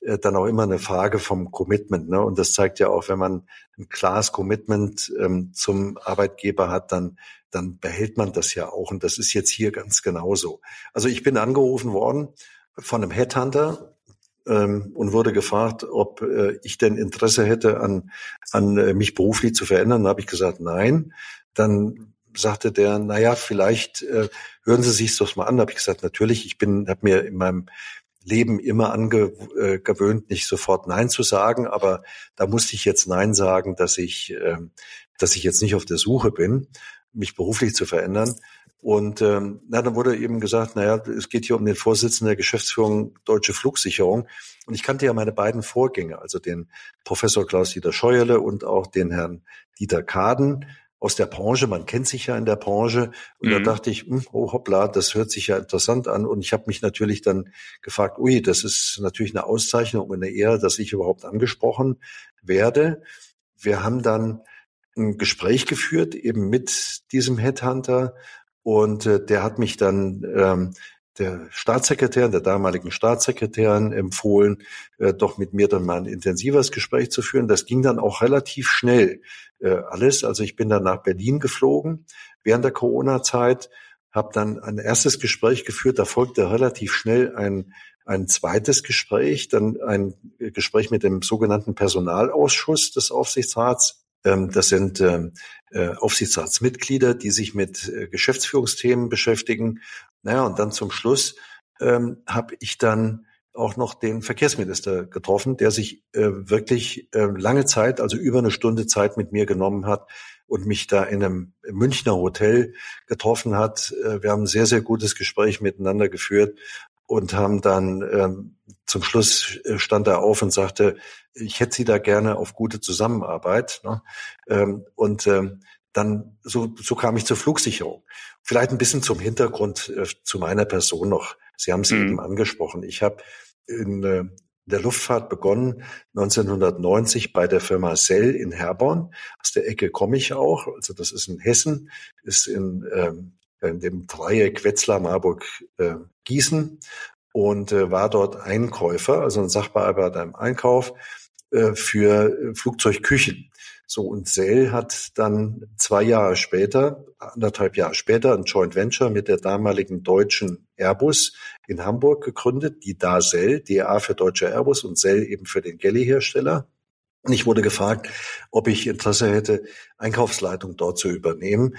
äh, dann auch immer eine Frage vom Commitment, ne? Und das zeigt ja auch, wenn man ein klares Commitment ähm, zum Arbeitgeber hat, dann dann behält man das ja auch. Und das ist jetzt hier ganz genauso. Also ich bin angerufen worden von einem Headhunter ähm, und wurde gefragt, ob äh, ich denn Interesse hätte, an an äh, mich beruflich zu verändern. Da habe ich gesagt, nein. Dann sagte der, naja, vielleicht äh, hören Sie sich das mal an. Da habe ich gesagt, natürlich, ich bin, habe mir in meinem Leben immer angewöhnt, äh, nicht sofort Nein zu sagen, aber da musste ich jetzt Nein sagen, dass ich, äh, dass ich jetzt nicht auf der Suche bin, mich beruflich zu verändern. Und ähm, na, dann wurde eben gesagt, naja, es geht hier um den Vorsitzenden der Geschäftsführung Deutsche Flugsicherung. Und ich kannte ja meine beiden Vorgänger, also den Professor Klaus-Dieter Scheuerle und auch den Herrn Dieter Kaden aus der Branche. Man kennt sich ja in der Branche. Und mhm. da dachte ich, oh hoppla, das hört sich ja interessant an. Und ich habe mich natürlich dann gefragt, ui, das ist natürlich eine Auszeichnung und eine Ehre, dass ich überhaupt angesprochen werde. Wir haben dann ein Gespräch geführt, eben mit diesem Headhunter. Und äh, der hat mich dann ähm, der Staatssekretärin, der damaligen Staatssekretärin empfohlen, äh, doch mit mir dann mal ein intensives Gespräch zu führen. Das ging dann auch relativ schnell äh, alles. Also ich bin dann nach Berlin geflogen während der Corona-Zeit, habe dann ein erstes Gespräch geführt. Da folgte relativ schnell ein ein zweites Gespräch, dann ein Gespräch mit dem sogenannten Personalausschuss des Aufsichtsrats. Ähm, das sind ähm, äh, Aufsichtsratsmitglieder, die sich mit äh, Geschäftsführungsthemen beschäftigen. Naja, und dann zum Schluss ähm, habe ich dann auch noch den Verkehrsminister getroffen, der sich äh, wirklich äh, lange Zeit, also über eine Stunde Zeit mit mir genommen hat und mich da in einem Münchner Hotel getroffen hat. Äh, wir haben ein sehr, sehr gutes Gespräch miteinander geführt und haben dann ähm, zum Schluss stand er auf und sagte, ich hätte Sie da gerne auf gute Zusammenarbeit. Ne? Ähm, und ähm, dann so, so kam ich zur Flugsicherung. Vielleicht ein bisschen zum Hintergrund äh, zu meiner Person noch. Sie haben es mhm. eben angesprochen. Ich habe in äh, der Luftfahrt begonnen, neunzehnhundertneunzig bei der Firma Sell in Herborn. Aus der Ecke komme ich auch. Also das ist in Hessen, ist in ähm, in dem Dreieck Wetzlar, Marburg, äh, Gießen und äh, war dort Einkäufer, also ein Sachbearbeiter im Einkauf äh, für äh, Flugzeugküchen. So, und Sell hat dann zwei Jahre später, anderthalb Jahre später, ein Joint Venture mit der damaligen deutschen Airbus in Hamburg gegründet, die D A Sell, D A für deutscher Airbus und Sell eben für den Galley-Hersteller. Und ich wurde gefragt, ob ich Interesse hätte, Einkaufsleitung dort zu übernehmen.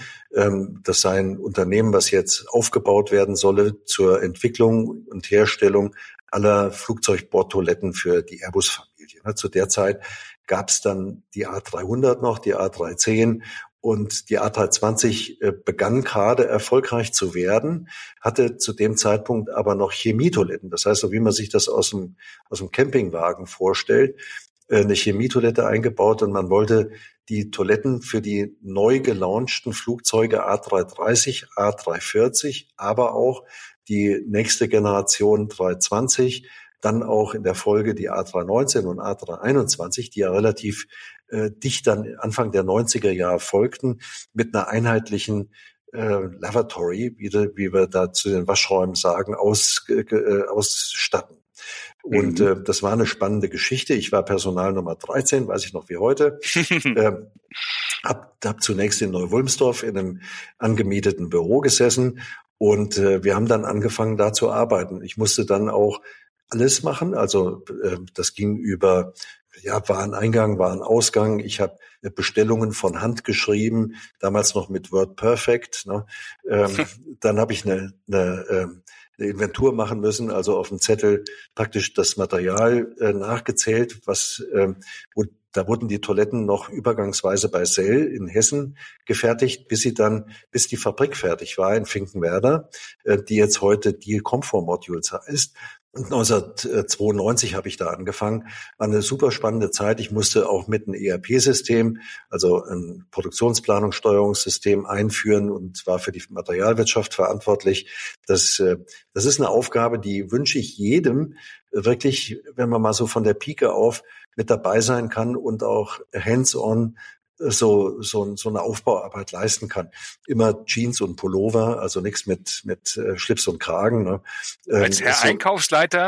Das sei ein Unternehmen, was jetzt aufgebaut werden solle zur Entwicklung und Herstellung aller Flugzeugbordtoiletten für die Airbus-Familie. Zu der Zeit gab es dann die A dreihundert noch, die A dreihundertzehn und die A dreihundertzwanzig begann gerade erfolgreich zu werden, hatte zu dem Zeitpunkt aber noch Chemietoiletten. Das heißt, so wie man sich das aus dem, aus dem Campingwagen vorstellt, eine Chemietoilette eingebaut und man wollte die Toiletten für die neu gelaunchten Flugzeuge A dreihundertdreißig, A dreihundertvierzig, aber auch die nächste Generation dreihundertzwanzig, dann auch in der Folge die A dreihundertneunzehn und A dreihunderteinundzwanzig, die ja relativ äh, dicht dann Anfang der neunziger Jahre folgten, mit einer einheitlichen äh, Lavatory, wie, wie wir da zu den Waschräumen sagen, aus, äh, ausstatten. Und äh, das war eine spannende Geschichte. Ich war Personal Nummer dreizehn, weiß ich noch wie heute. ähm, hab, hab zunächst in Neu-Wulmsdorf in einem angemieteten Büro gesessen und äh, wir haben dann angefangen, da zu arbeiten. Ich musste dann auch alles machen. Also äh, das ging über ja Wareneingang, Warenausgang. Ich habe Bestellungen von Hand geschrieben, damals noch mit WordPerfect. Ne? Ähm, dann habe ich eine, eine ähm, eine Inventur machen müssen, also auf dem Zettel praktisch das Material äh, nachgezählt, was ähm, und da wurden die Toiletten noch übergangsweise bei Sell in Hessen gefertigt, bis sie dann, bis die Fabrik fertig war in Finkenwerder, äh, die jetzt heute Deal Comfort Modules heißt. Und neunzehnhundertzweiundneunzig habe ich da angefangen. War eine super spannende Zeit. Ich musste auch mit einem E R P-System, also ein Produktionsplanungssteuerungssystem einführen und war für die Materialwirtschaft verantwortlich. Das, das ist eine Aufgabe, die wünsche ich jedem wirklich, wenn man mal so von der Pike auf mit dabei sein kann und auch hands-on so so so eine Aufbauarbeit leisten kann. Immer Jeans und Pullover, also nichts mit mit Schlips und Kragen. Ne? Als Herr so, Einkaufsleiter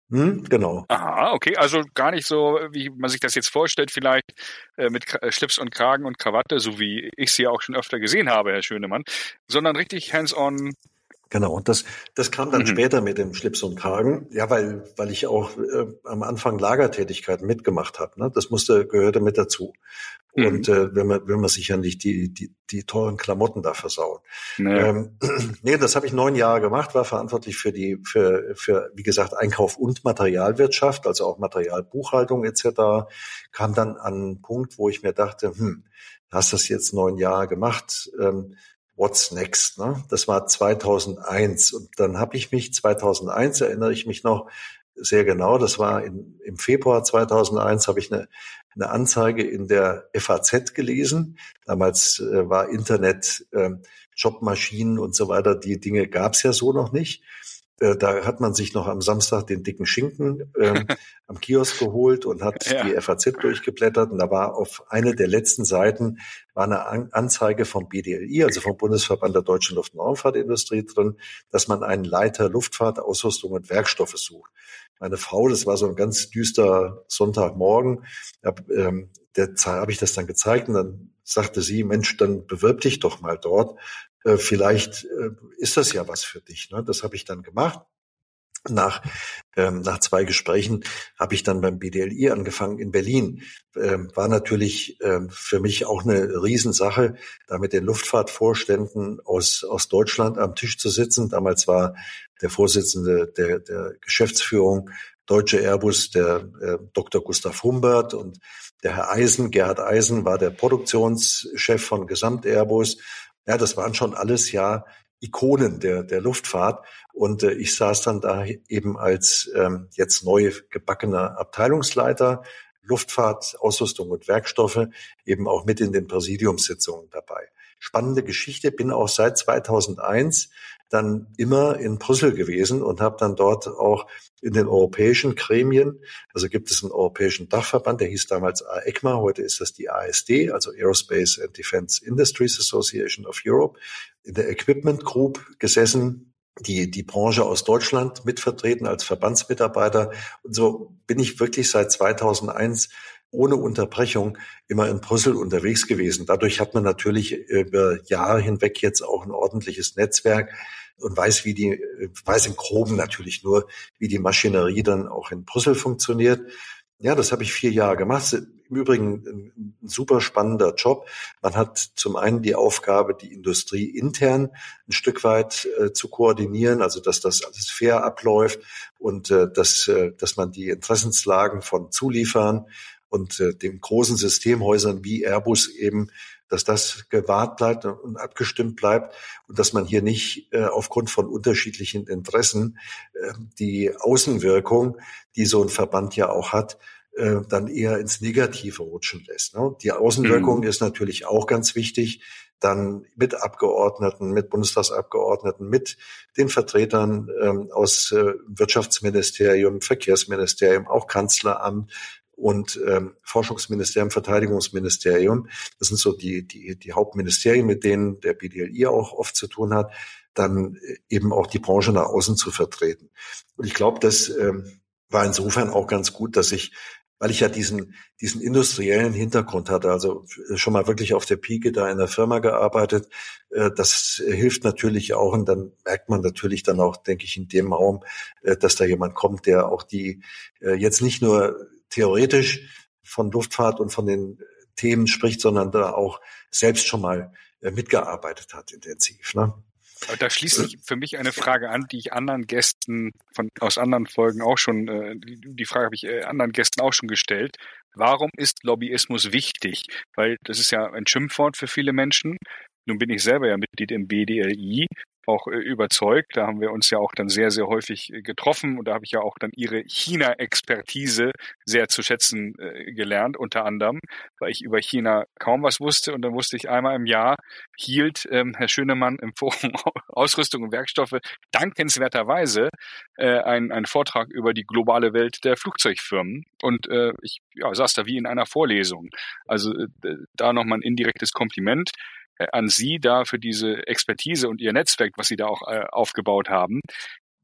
Hm, genau. Aha, okay, also gar nicht so, wie man sich das jetzt vorstellt, vielleicht äh, mit K- Schlips und Kragen und Krawatte, so wie ich sie ja auch schon öfter gesehen habe, Herr Schönemann, sondern richtig hands-on. Genau, und das, das kam dann Mhm. später mit dem Schlips und Kragen, ja, weil, weil ich auch äh, am Anfang Lagertätigkeiten mitgemacht habe. Ne? Das musste, gehörte mit dazu. Mhm. Und äh, wenn man, wenn man sich ja nicht die, die, die teuren Klamotten da versauen. Naja. Ähm, nee, das habe ich neun Jahre gemacht, war verantwortlich für die, für, für, wie gesagt, Einkauf und Materialwirtschaft, also auch Materialbuchhaltung et cetera. Kam dann an einen Punkt, wo ich mir dachte, hm, du hast das jetzt neun Jahre gemacht, ähm, what's next? Ne? Das war zweitausendeins und dann habe ich mich zweitausendeins, erinnere ich mich noch sehr genau, das war in, im Februar zweitausendeins, habe ich eine, eine Anzeige in der F A Z gelesen. Damals äh, war Internet, äh, Jobmaschinen und so weiter, die Dinge gab's ja so noch nicht. Äh, da hat man sich noch am Samstag den dicken Schinken ähm, am Kiosk geholt und hat Ja. die F A Z durchgeblättert. Und da war auf eine der letzten Seiten war eine An- Anzeige vom B D L I, also vom Bundesverband der deutschen Luft- und Raumfahrtindustrie drin, dass man einen Leiter Luftfahrt, Ausrüstung und Werkstoffe sucht. Meine Frau, das war so ein ganz düster Sonntagmorgen, hab, ähm, der habe ich das dann gezeigt und dann sagte sie, Mensch, dann bewirb dich doch mal dort. Äh, vielleicht äh, ist das ja was für dich. Ne? Das habe ich dann gemacht. Nach, ähm, nach zwei Gesprächen habe ich dann beim B D L I angefangen in Berlin. Ähm, war natürlich ähm, für mich auch eine Riesensache, da mit den Luftfahrtvorständen aus, aus Deutschland am Tisch zu sitzen. Damals war der Vorsitzende der, der Geschäftsführung Deutsche Airbus, der äh, Doktor Gustav Humbert, und der Herr Eisen, Gerhard Eisen, war der Produktionschef von Gesamt Airbus. Ja, das waren schon alles ja Ikonen der, der Luftfahrt. Und äh, ich saß dann da eben als ähm, jetzt neu gebackener Abteilungsleiter Luftfahrt, Ausrüstung und Werkstoffe eben auch mit in den Präsidiumssitzungen dabei. Spannende Geschichte, bin auch seit zweitausendeins dann immer in Brüssel gewesen und habe dann dort auch in den europäischen Gremien, also gibt es einen europäischen Dachverband, der hieß damals A E C M A, heute ist das die A S D, also Aerospace and Defense Industries Association of Europe, in der Equipment Group gesessen, die, die Branche aus Deutschland mitvertreten als Verbandsmitarbeiter. Und so bin ich wirklich seit zweitausendeins ohne Unterbrechung immer in Brüssel unterwegs gewesen. Dadurch hat man natürlich über Jahre hinweg jetzt auch ein ordentliches Netzwerk und weiß, wie die, weiß im Groben natürlich nur, wie die Maschinerie dann auch in Brüssel funktioniert. Ja, das habe ich vier Jahre gemacht. Im Übrigen ein super spannender Job. Man hat zum einen die Aufgabe, die Industrie intern ein Stück weit äh, zu koordinieren, also dass das alles fair abläuft und äh, dass, äh, dass man die Interessenslagen von Zulieferern und äh, den großen Systemhäusern wie Airbus eben, dass das gewahrt bleibt und abgestimmt bleibt und dass man hier nicht äh, aufgrund von unterschiedlichen Interessen äh, die Außenwirkung, die so ein Verband ja auch hat, äh, dann eher ins Negative rutschen lässt. Ne? Die Außenwirkung Mhm. ist natürlich auch ganz wichtig, dann mit Abgeordneten, mit Bundestagsabgeordneten, mit den Vertretern ähm, aus äh, Wirtschaftsministerium, Verkehrsministerium, auch Kanzleramt und ähm, Forschungsministerium, Verteidigungsministerium. Das sind so die, die, die Hauptministerien, mit denen der B D L I auch oft zu tun hat, dann eben auch die Branche nach außen zu vertreten. Und ich glaube, das ähm, war insofern auch ganz gut, dass ich, weil ich ja diesen, diesen industriellen Hintergrund hatte, also schon mal wirklich auf der Pike da in der Firma gearbeitet, äh, das hilft natürlich auch und dann merkt man natürlich dann auch, denke ich, in dem Raum, äh, dass da jemand kommt, der auch die äh, jetzt nicht nur theoretisch von Luftfahrt und von den Themen spricht, sondern da auch selbst schon mal äh, mitgearbeitet hat intensiv. Ne? Aber da schließt sich für mich eine Frage an, die ich anderen Gästen von aus anderen Folgen auch schon, äh, die, die Frage habe ich äh, anderen Gästen auch schon gestellt. Warum ist Lobbyismus wichtig? Weil das ist ja ein Schimpfwort für viele Menschen. Nun bin ich selber ja Mitglied im B D L I, auch äh, überzeugt. Da haben wir uns ja auch dann sehr, sehr häufig äh, getroffen und da habe ich ja auch dann Ihre China-Expertise sehr zu schätzen äh, gelernt, unter anderem, weil ich über China kaum was wusste und dann wusste ich einmal im Jahr, hielt ähm, Herr Schönemann im Forum Ausrüstung und Werkstoffe dankenswerterweise äh, ein, ein Vortrag über die globale Welt der Flugzeugfirmen und äh, ich ja, saß da wie in einer Vorlesung. Also äh, da nochmal ein indirektes Kompliment an Sie da für diese Expertise und Ihr Netzwerk, was Sie da auch äh, aufgebaut haben.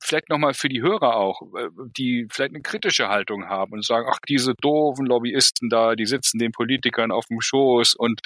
vielleicht nochmal für die Hörer auch, die vielleicht eine kritische Haltung haben und sagen, ach, diese doofen Lobbyisten da, die sitzen den Politikern auf dem Schoß und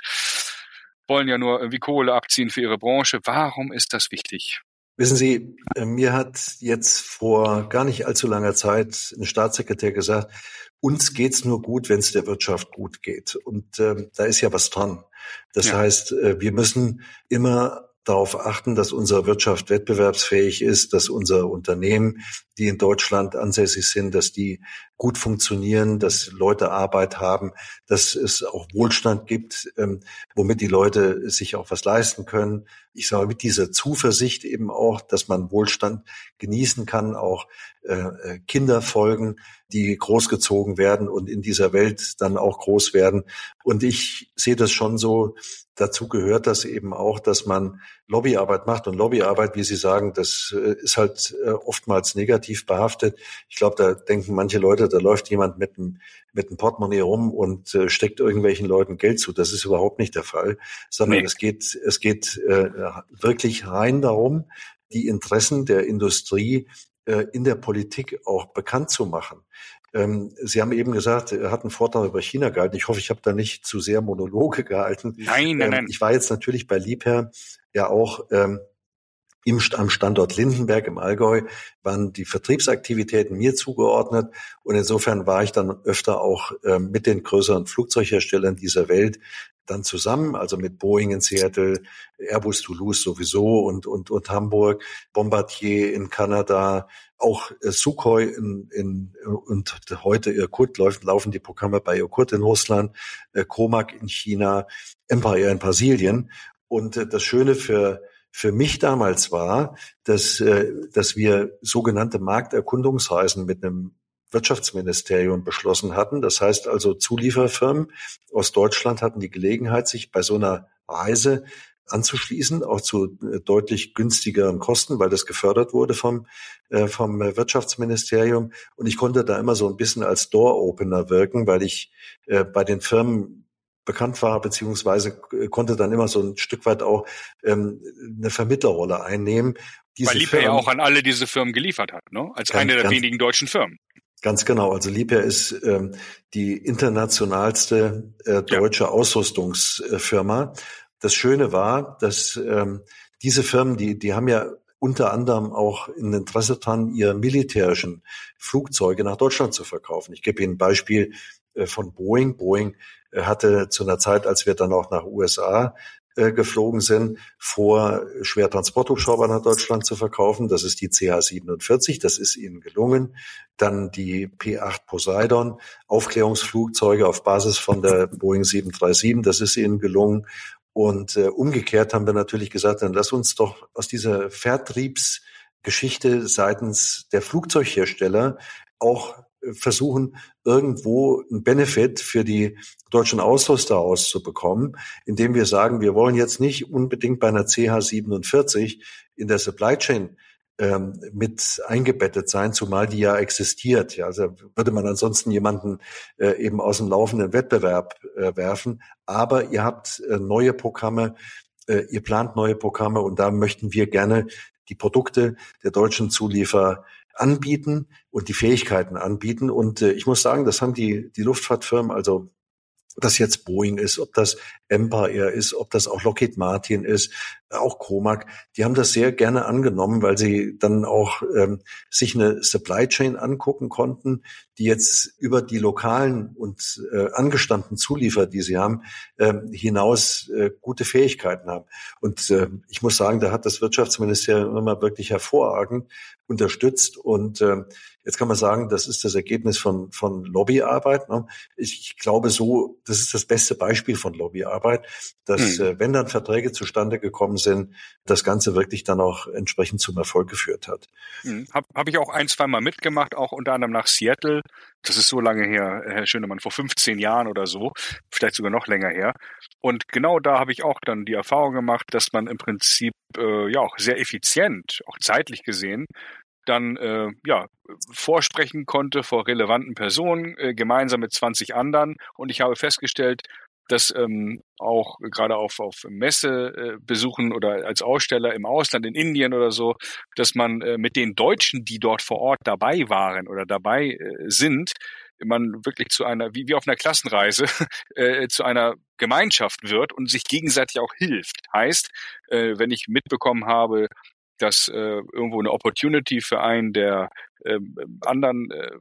wollen ja nur irgendwie Kohle abziehen für ihre Branche. Warum ist das wichtig? Wissen Sie, mir hat jetzt vor gar nicht allzu langer Zeit ein Staatssekretär gesagt, uns geht's nur gut, wenn es der Wirtschaft gut geht. Und äh, da ist ja was dran. Das ja. heißt, äh, wir müssen immer darauf achten, dass unsere Wirtschaft wettbewerbsfähig ist, dass unsere Unternehmen, die in Deutschland ansässig sind, dass die gut funktionieren, dass Leute Arbeit haben, dass es auch Wohlstand gibt, ähm, womit die Leute sich auch was leisten können. Ich sage mit dieser Zuversicht eben auch, dass man Wohlstand genießen kann, auch äh, Kinder folgen, die großgezogen werden und in dieser Welt dann auch groß werden. Und ich sehe das schon so, dazu gehört das eben auch, dass man Lobbyarbeit macht. Und Lobbyarbeit, wie Sie sagen, das ist halt oftmals negativ behaftet. Ich glaube, da denken manche Leute, da läuft jemand mit einem mit einem Portemonnaie rum und äh, steckt irgendwelchen Leuten Geld zu. Das ist überhaupt nicht der Fall, sondern nee. es geht es geht äh, wirklich rein darum, die Interessen der Industrie äh, in der Politik auch bekannt zu machen. Ähm, Sie haben eben gesagt, er hat einen Vortrag über China gehalten. Ich hoffe, ich habe da nicht zu sehr Monologe gehalten. Nein, nein, ähm, nein. Ich war jetzt natürlich bei Liebherr ja auch ähm, Im, am Standort Lindenberg im Allgäu waren die Vertriebsaktivitäten mir zugeordnet und insofern war ich dann öfter auch äh, mit den größeren Flugzeugherstellern dieser Welt dann zusammen, also mit Boeing in Seattle, Airbus Toulouse sowieso und und und Hamburg, Bombardier in Kanada, auch äh, Sukhoi in, in und heute Irkut laufen, laufen die Programme bei Irkut in Russland, äh, Comac in China, Embraer in Brasilien und äh, das Schöne für Für mich damals war, dass, dass wir sogenannte Markterkundungsreisen mit einem Wirtschaftsministerium beschlossen hatten. Das heißt also, Zulieferfirmen aus Deutschland hatten die Gelegenheit, sich bei so einer Reise anzuschließen, auch zu deutlich günstigeren Kosten, weil das gefördert wurde vom, vom Wirtschaftsministerium. Und ich konnte da immer so ein bisschen als Door-Opener wirken, weil ich bei den Firmen bekannt war, beziehungsweise konnte dann immer so ein Stück weit auch ähm, eine Vermittlerrolle einnehmen. Diese Weil Liebherr ja auch an alle diese Firmen geliefert hat, ne? Als ganz, eine der ganz, wenigen deutschen Firmen. Ganz genau. Also Liebherr ist ähm, die internationalste äh, deutsche ja. Ausrüstungsfirma. Das Schöne war, dass ähm, diese Firmen, die die haben ja unter anderem auch ein Interesse daran, ihre militärischen Flugzeuge nach Deutschland zu verkaufen. Ich gebe Ihnen ein Beispiel äh, von Boeing. Boeing hatte zu einer Zeit, als wir dann auch nach U S A äh, geflogen sind, vor, Schwertransporthubschrauber nach Deutschland zu verkaufen. Das ist die C H siebenundvierzig, das ist ihnen gelungen. Dann die P acht Poseidon, Aufklärungsflugzeuge auf Basis von der Boeing sieben drei sieben, das ist ihnen gelungen. Und äh, umgekehrt haben wir natürlich gesagt, dann lass uns doch aus dieser Vertriebsgeschichte seitens der Flugzeughersteller auch versuchen, irgendwo einen Benefit für die deutschen Ausrüster auszubekommen, indem wir sagen, wir wollen jetzt nicht unbedingt bei einer C H siebenundvierzig in der Supply Chain ähm, mit eingebettet sein, zumal die ja existiert. Ja, also würde man ansonsten jemanden äh, eben aus dem laufenden Wettbewerb äh, werfen. Aber ihr habt äh, neue Programme, äh, ihr plant neue Programme und da möchten wir gerne die Produkte der deutschen Zulieferer anbieten und die Fähigkeiten anbieten. Und äh, ich muss sagen, das haben die die Luftfahrtfirmen, also ob das jetzt Boeing ist, ob das Embraer ist, ob das auch Lockheed Martin ist, auch Comac, die haben das sehr gerne angenommen, weil sie dann auch ähm, sich eine Supply Chain angucken konnten, die jetzt über die lokalen und äh, angestammten Zulieferer, die sie haben, äh, hinaus äh, gute Fähigkeiten haben. Und äh, ich muss sagen, da hat das Wirtschaftsministerium immer wirklich hervorragend unterstützt. Und äh, jetzt kann man sagen, das ist das Ergebnis von von Lobbyarbeit. Ne? Ich, ich glaube so, das ist das beste Beispiel von Lobbyarbeit, dass hm. äh, wenn dann Verträge zustande gekommen sind, das Ganze wirklich dann auch entsprechend zum Erfolg geführt hat. Hm. Habe hab ich auch ein, zwei Mal mitgemacht, auch unter anderem nach Seattle. Das ist so lange her, Herr Schönemann, vor fünfzehn Jahren oder so, vielleicht sogar noch länger her. Und genau da habe ich auch dann die Erfahrung gemacht, dass man im Prinzip äh, ja auch sehr effizient, auch zeitlich gesehen, dann äh, ja vorsprechen konnte vor relevanten Personen, äh, gemeinsam mit zwanzig anderen. Und ich habe festgestellt, dass ähm, auch gerade auf, auf Messebesuchen äh, oder als Aussteller im Ausland, in Indien oder so, dass man äh, mit den Deutschen, die dort vor Ort dabei waren oder dabei äh, sind, man wirklich zu einer, wie, wie auf einer Klassenreise, äh, zu einer Gemeinschaft wird und sich gegenseitig auch hilft. Heißt, äh, wenn ich mitbekommen habe, dass äh, irgendwo eine Opportunity für einen der äh, anderen äh,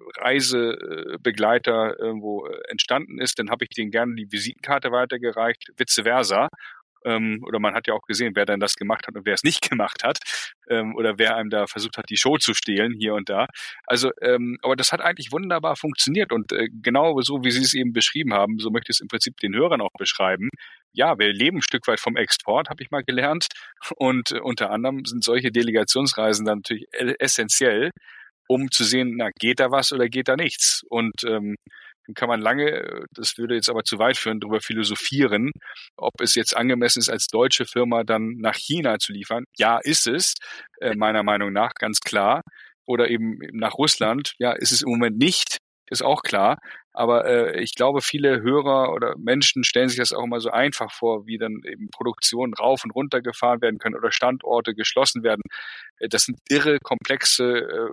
Reisebegleiter irgendwo äh, entstanden ist, dann habe ich denen gerne die Visitenkarte weitergereicht, vice versa. Ähm, oder man hat ja auch gesehen, wer dann das gemacht hat und wer es nicht gemacht hat, ähm, oder wer einem da versucht hat, die Show zu stehlen hier und da. Also, ähm, aber das hat eigentlich wunderbar funktioniert und äh, genau so, wie Sie es eben beschrieben haben, so möchte ich es im Prinzip den Hörern auch beschreiben. Ja, wir leben ein Stück weit vom Export, habe ich mal gelernt, und äh, unter anderem sind solche Delegationsreisen dann natürlich essentiell, um zu sehen, na, geht da was oder geht da nichts? Und ähm, dann kann man lange, das würde jetzt aber zu weit führen, darüber philosophieren, ob es jetzt angemessen ist, als deutsche Firma dann nach China zu liefern. Ja, ist es, äh, meiner Meinung nach, ganz klar. Oder eben nach Russland. Ja, ist es im Moment nicht, ist auch klar. Aber äh, ich glaube, viele Hörer oder Menschen stellen sich das auch immer so einfach vor, wie dann eben Produktionen rauf und runter gefahren werden können oder Standorte geschlossen werden. Das sind irre komplexe äh,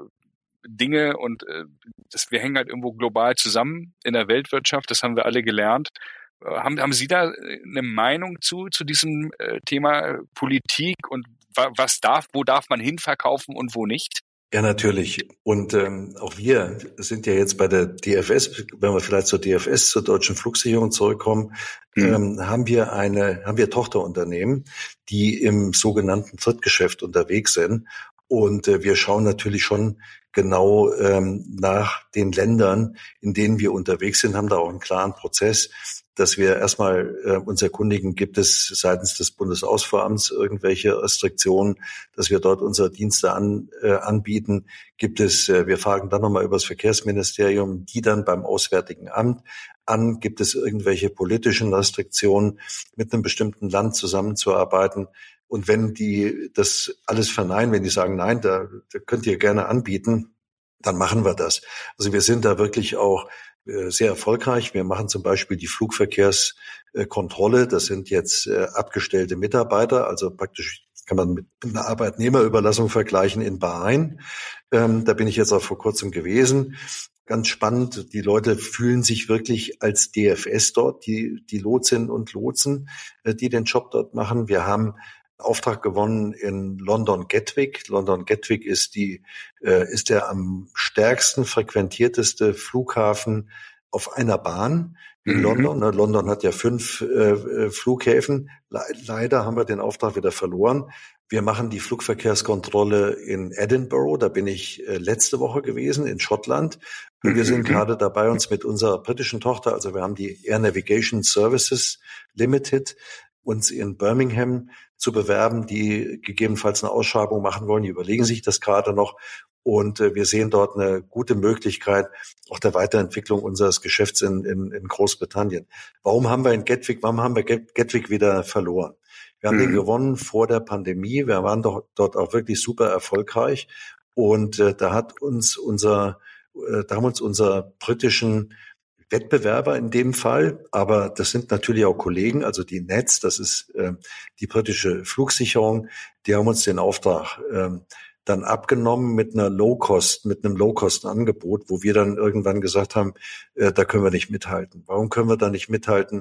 Dinge und äh, das, wir hängen halt irgendwo global zusammen in der Weltwirtschaft, das haben wir alle gelernt. Äh, haben, haben Sie da eine Meinung zu, zu diesem äh, Thema Politik und wa, was darf, wo darf man hinverkaufen und wo nicht? Ja, natürlich. Und ähm, auch wir sind ja jetzt bei der D F S, wenn wir vielleicht zur D F S, zur Deutschen Flugsicherung zurückkommen, mhm. ähm, haben wir eine, haben wir Tochterunternehmen, die im sogenannten Drittgeschäft unterwegs sind. Und äh, wir schauen natürlich schon genau ähm, nach den Ländern, in denen wir unterwegs sind, haben da auch einen klaren Prozess, dass wir erstmal äh, uns erkundigen, gibt es seitens des Bundesausfuhramts irgendwelche Restriktionen, dass wir dort unsere Dienste an, äh, anbieten. Gibt es, äh, wir fragen dann nochmal über das Verkehrsministerium, die dann beim Auswärtigen Amt an, gibt es irgendwelche politischen Restriktionen, mit einem bestimmten Land zusammenzuarbeiten. Und wenn die das alles verneinen, wenn die sagen, nein, da, da könnt ihr gerne anbieten, dann machen wir das. Also wir sind da wirklich auch äh, sehr erfolgreich. Wir machen zum Beispiel die Flugverkehrskontrolle. Das sind jetzt äh, abgestellte Mitarbeiter, also praktisch kann man mit einer Arbeitnehmerüberlassung vergleichen in Bahrain. Ähm, da bin ich jetzt auch vor kurzem gewesen. Ganz spannend, die Leute fühlen sich wirklich als D F S dort, die, die Lotsinnen und Lotsen, äh, die den Job dort machen. Wir haben Auftrag gewonnen in London Gatwick. London Gatwick ist die, äh, ist der am stärksten frequentierteste Flughafen auf einer Bahn in mhm. London. Ne, London hat ja fünf äh, Flughäfen. Le- leider haben wir den Auftrag wieder verloren. Wir machen die Flugverkehrskontrolle in Edinburgh. Da bin ich äh, letzte Woche gewesen, in Schottland. Und wir sind mhm. gerade dabei, uns mit unserer britischen Tochter, also wir haben die Air Navigation Services Limited, uns in Birmingham zu bewerben, die gegebenenfalls eine Ausschreibung machen wollen. Die überlegen sich das gerade noch. Und äh, wir sehen dort eine gute Möglichkeit auch der Weiterentwicklung unseres Geschäfts in, in, in Großbritannien. Warum haben wir in Gatwick, warum haben wir Gatwick wieder verloren? Wir haben mhm. den gewonnen vor der Pandemie. Wir waren doch dort auch wirklich super erfolgreich. Und äh, da hat uns unser, äh, da haben uns unsere britischen Wettbewerber in dem Fall, aber das sind natürlich auch Kollegen, also die N E T S, das ist äh, die britische Flugsicherung, die haben uns den Auftrag äh, dann abgenommen mit einer Low-Cost, mit einem Low-Cost-Angebot, wo wir dann irgendwann gesagt haben, äh, da können wir nicht mithalten. Warum können wir da nicht mithalten?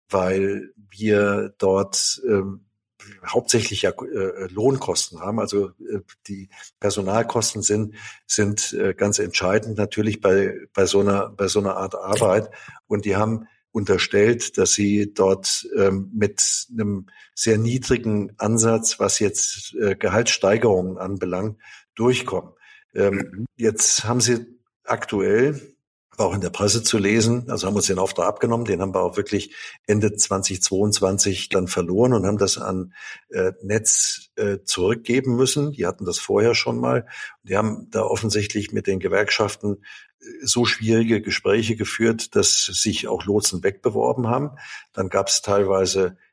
Weil wir dort äh, hauptsächlich ja äh, Lohnkosten haben. Also äh, die Personalkosten sind sind äh, ganz entscheidend natürlich bei bei so einer bei so einer Art Arbeit. Und die haben unterstellt, dass sie dort ähm, mit einem sehr niedrigen Ansatz, was jetzt äh, Gehaltssteigerungen anbelangt, durchkommen. Ähm, jetzt haben sie aktuell, war auch in der Presse zu lesen, also haben uns den Auftrag abgenommen, den haben wir auch wirklich Ende zweitausendzweiundzwanzig dann verloren und haben das an äh, Netz äh, zurückgeben müssen. Die hatten das vorher schon mal. Die haben da offensichtlich mit den Gewerkschaften so schwierige Gespräche geführt, dass sich auch Lotsen wegbeworben haben. Dann gab es teilweise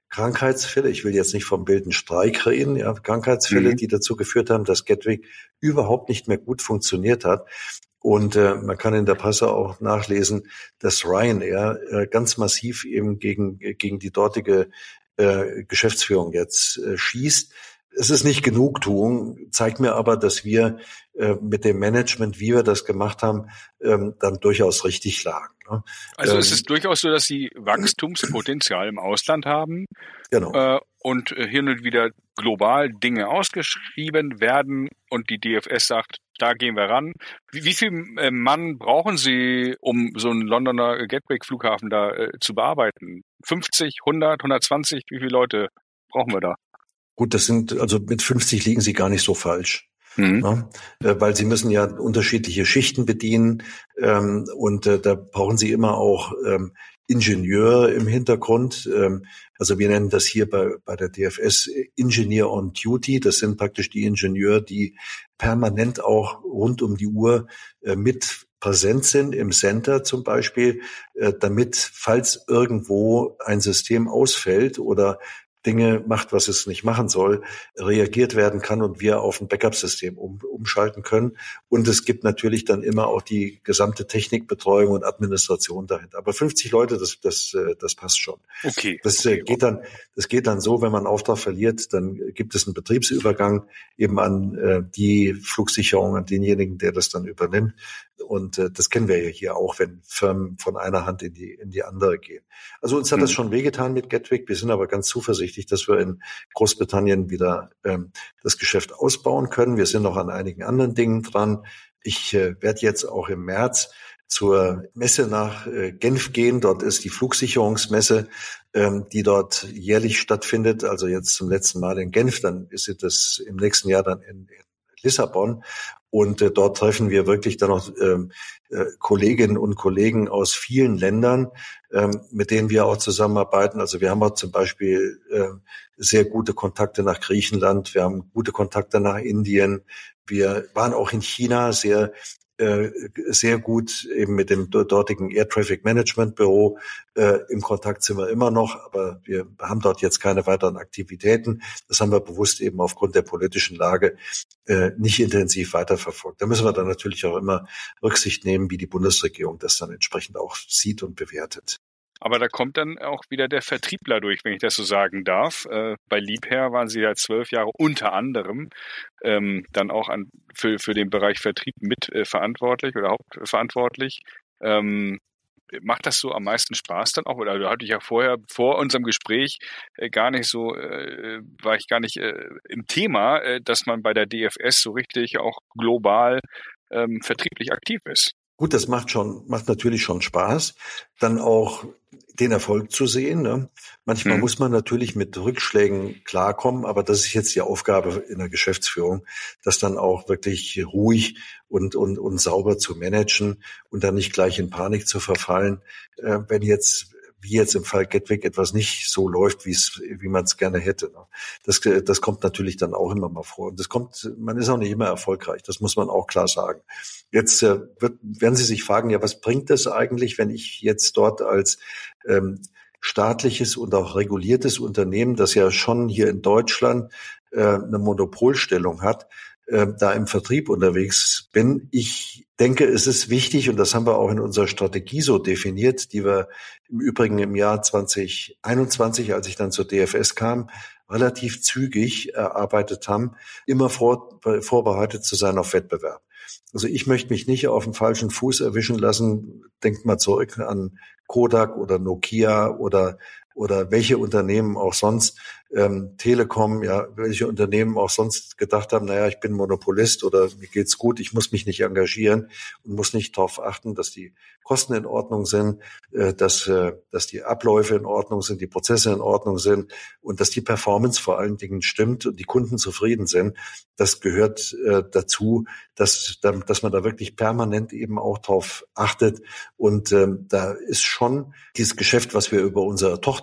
Krankheitsfälle, ich will jetzt nicht vom wilden Streik reden, ja, Krankheitsfälle, mhm. die dazu geführt haben, dass Gatwick überhaupt nicht mehr gut funktioniert hat. Und äh, man kann in der Presse auch nachlesen, dass Ryanair äh, ganz massiv eben gegen gegen die dortige äh, Geschäftsführung jetzt äh, schießt. Es ist nicht Genugtuung, zeigt mir aber, dass wir äh, mit dem Management, wie wir das gemacht haben, ähm, dann durchaus richtig lagen. Ne? Also ähm, es ist durchaus so, dass Sie Wachstumspotenzial im Ausland haben. Genau. Äh, und hin und wieder global Dinge ausgeschrieben werden und die D F S sagt, da gehen wir ran. Wie, wie viel äh, Mann brauchen Sie, um so einen Londoner Gatwick-Flughafen da äh, zu bearbeiten? fünfzig, hundert, hundertzwanzig? Wie viele Leute brauchen wir da? Gut, das sind, also mit fünfzig liegen Sie gar nicht so falsch. Mhm. Ja, weil Sie müssen ja unterschiedliche Schichten bedienen ähm, und äh, da brauchen Sie immer auch ähm, Ingenieur im Hintergrund. Ähm, also wir nennen das hier bei, bei der D F S Engineer on Duty. Das sind praktisch die Ingenieure, die permanent auch rund um die Uhr äh, mit präsent sind, im Center zum Beispiel, äh, damit, falls irgendwo ein System ausfällt oder Dinge macht, was es nicht machen soll, reagiert werden kann und wir auf ein Backup-System um, umschalten können. Und es gibt natürlich dann immer auch die gesamte Technikbetreuung und Administration dahinter. Aber fünfzig Leute, das, das, das passt schon. Okay. Das okay. geht dann, das geht dann so, wenn man einen Auftrag verliert, dann gibt es einen Betriebsübergang eben an äh, die Flugsicherung, an denjenigen, der das dann übernimmt. Und äh, das kennen wir ja hier auch, wenn Firmen von einer Hand in die in die andere gehen. Also uns hat mhm. das schon wehgetan mit Gatwick. Wir sind aber ganz zuversichtlich, dass wir in Großbritannien wieder ähm, das Geschäft ausbauen können. Wir sind noch an einigen anderen Dingen dran. Ich äh, werde jetzt auch im März zur Messe nach äh, Genf gehen. Dort ist die Flugsicherungsmesse, ähm, die dort jährlich stattfindet. Also jetzt zum letzten Mal in Genf. Dann ist das im nächsten Jahr dann in, in Lissabon. Und äh, dort treffen wir wirklich dann noch ähm, äh, Kolleginnen und Kollegen aus vielen Ländern, ähm, mit denen wir auch zusammenarbeiten. Also wir haben auch zum Beispiel äh, sehr gute Kontakte nach Griechenland, wir haben gute Kontakte nach Indien. Wir waren auch in China sehr äh, sehr gut eben mit dem dortigen Air Traffic Management Büro. Äh, im Kontakt sind wir immer noch, aber wir haben dort jetzt keine weiteren Aktivitäten. Das haben wir bewusst eben aufgrund der politischen Lage äh, nicht intensiv weiterverfolgt. Da müssen wir dann natürlich auch immer Rücksicht nehmen, wie die Bundesregierung das dann entsprechend auch sieht und bewertet. Aber da kommt dann auch wieder der Vertriebler durch, wenn ich das so sagen darf. Äh, bei Liebherr waren Sie ja zwölf Jahre unter anderem ähm, dann auch an, für, für den Bereich Vertrieb mit äh, verantwortlich oder hauptverantwortlich. Ähm, macht das so am meisten Spaß dann auch? Oder da hatte ich ja vorher, vor unserem Gespräch, äh, gar nicht so, äh, war ich gar nicht äh, im Thema, äh, dass man bei der D F S so richtig auch global ähm, vertrieblich aktiv ist. Gut, das macht schon, macht natürlich schon Spaß, dann auch den Erfolg zu sehen. Ne? Manchmal hm. muss man natürlich mit Rückschlägen klarkommen, aber das ist jetzt die Aufgabe in der Geschäftsführung, das dann auch wirklich ruhig und und und sauber zu managen und dann nicht gleich in Panik zu verfallen, äh, wenn jetzt wie jetzt im Fall Gatwick etwas nicht so läuft, wie es, wie man es gerne hätte. Das, das kommt natürlich dann auch immer mal vor. Und das kommt, man ist auch nicht immer erfolgreich. Das muss man auch klar sagen. Jetzt äh, wird, werden Sie sich fragen, ja, was bringt das eigentlich, wenn ich jetzt dort als ähm, staatliches und auch reguliertes Unternehmen, das ja schon hier in Deutschland äh, eine Monopolstellung hat, äh, da im Vertrieb unterwegs bin. Ich denke, es ist wichtig, und das haben wir auch in unserer Strategie so definiert, die wir im Übrigen im Jahr zwanzig einundzwanzig, als ich dann zur D F S kam, relativ zügig erarbeitet haben, immer vor, vorbereitet zu sein auf Wettbewerb. Also ich möchte mich nicht auf den falschen Fuß erwischen lassen. Denkt mal zurück an Kodak oder Nokia oder oder welche Unternehmen auch sonst, ähm, Telekom, ja, welche Unternehmen auch sonst gedacht haben, naja, ich bin Monopolist oder mir geht's gut, ich muss mich nicht engagieren und muss nicht darauf achten, dass die Kosten in Ordnung sind, äh, dass, äh, dass die Abläufe in Ordnung sind, die Prozesse in Ordnung sind und dass die Performance vor allen Dingen stimmt und die Kunden zufrieden sind. Das gehört äh, dazu, dass, dass man da wirklich permanent eben auch drauf achtet. Und ähm, da ist schon dieses Geschäft, was wir über unsere Tochter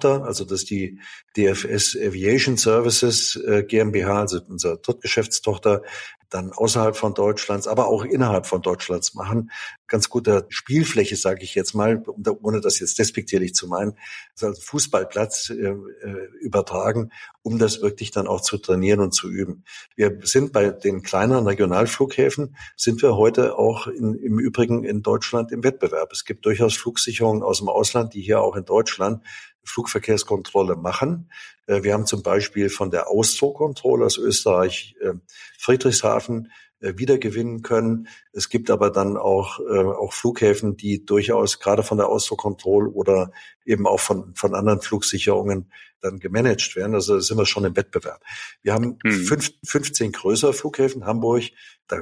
Tochter, also das ist die D F S Aviation Services äh, GmbH, also unsere Drittgeschäftstochter, dann außerhalb von Deutschlands, aber auch innerhalb von Deutschlands machen. Ganz guter Spielfläche, sage ich jetzt mal, ohne das jetzt despektierlich zu meinen, also Fußballplatz äh, übertragen, um das wirklich dann auch zu trainieren und zu üben. Wir sind bei den kleineren Regionalflughäfen, sind wir heute auch in, im Übrigen in Deutschland im Wettbewerb. Es gibt durchaus Flugsicherungen aus dem Ausland, die hier auch in Deutschland Flugverkehrskontrolle machen. Wir haben zum Beispiel von der Austro-Control aus Österreich Friedrichshafen wiedergewinnen können. Es gibt aber dann auch auch Flughäfen, die durchaus gerade von der Austro-Control oder eben auch von von anderen Flugsicherungen dann gemanagt werden. Also da sind wir schon im Wettbewerb. Wir haben hm. fünf, fünfzehn größere Flughäfen. Hamburg, da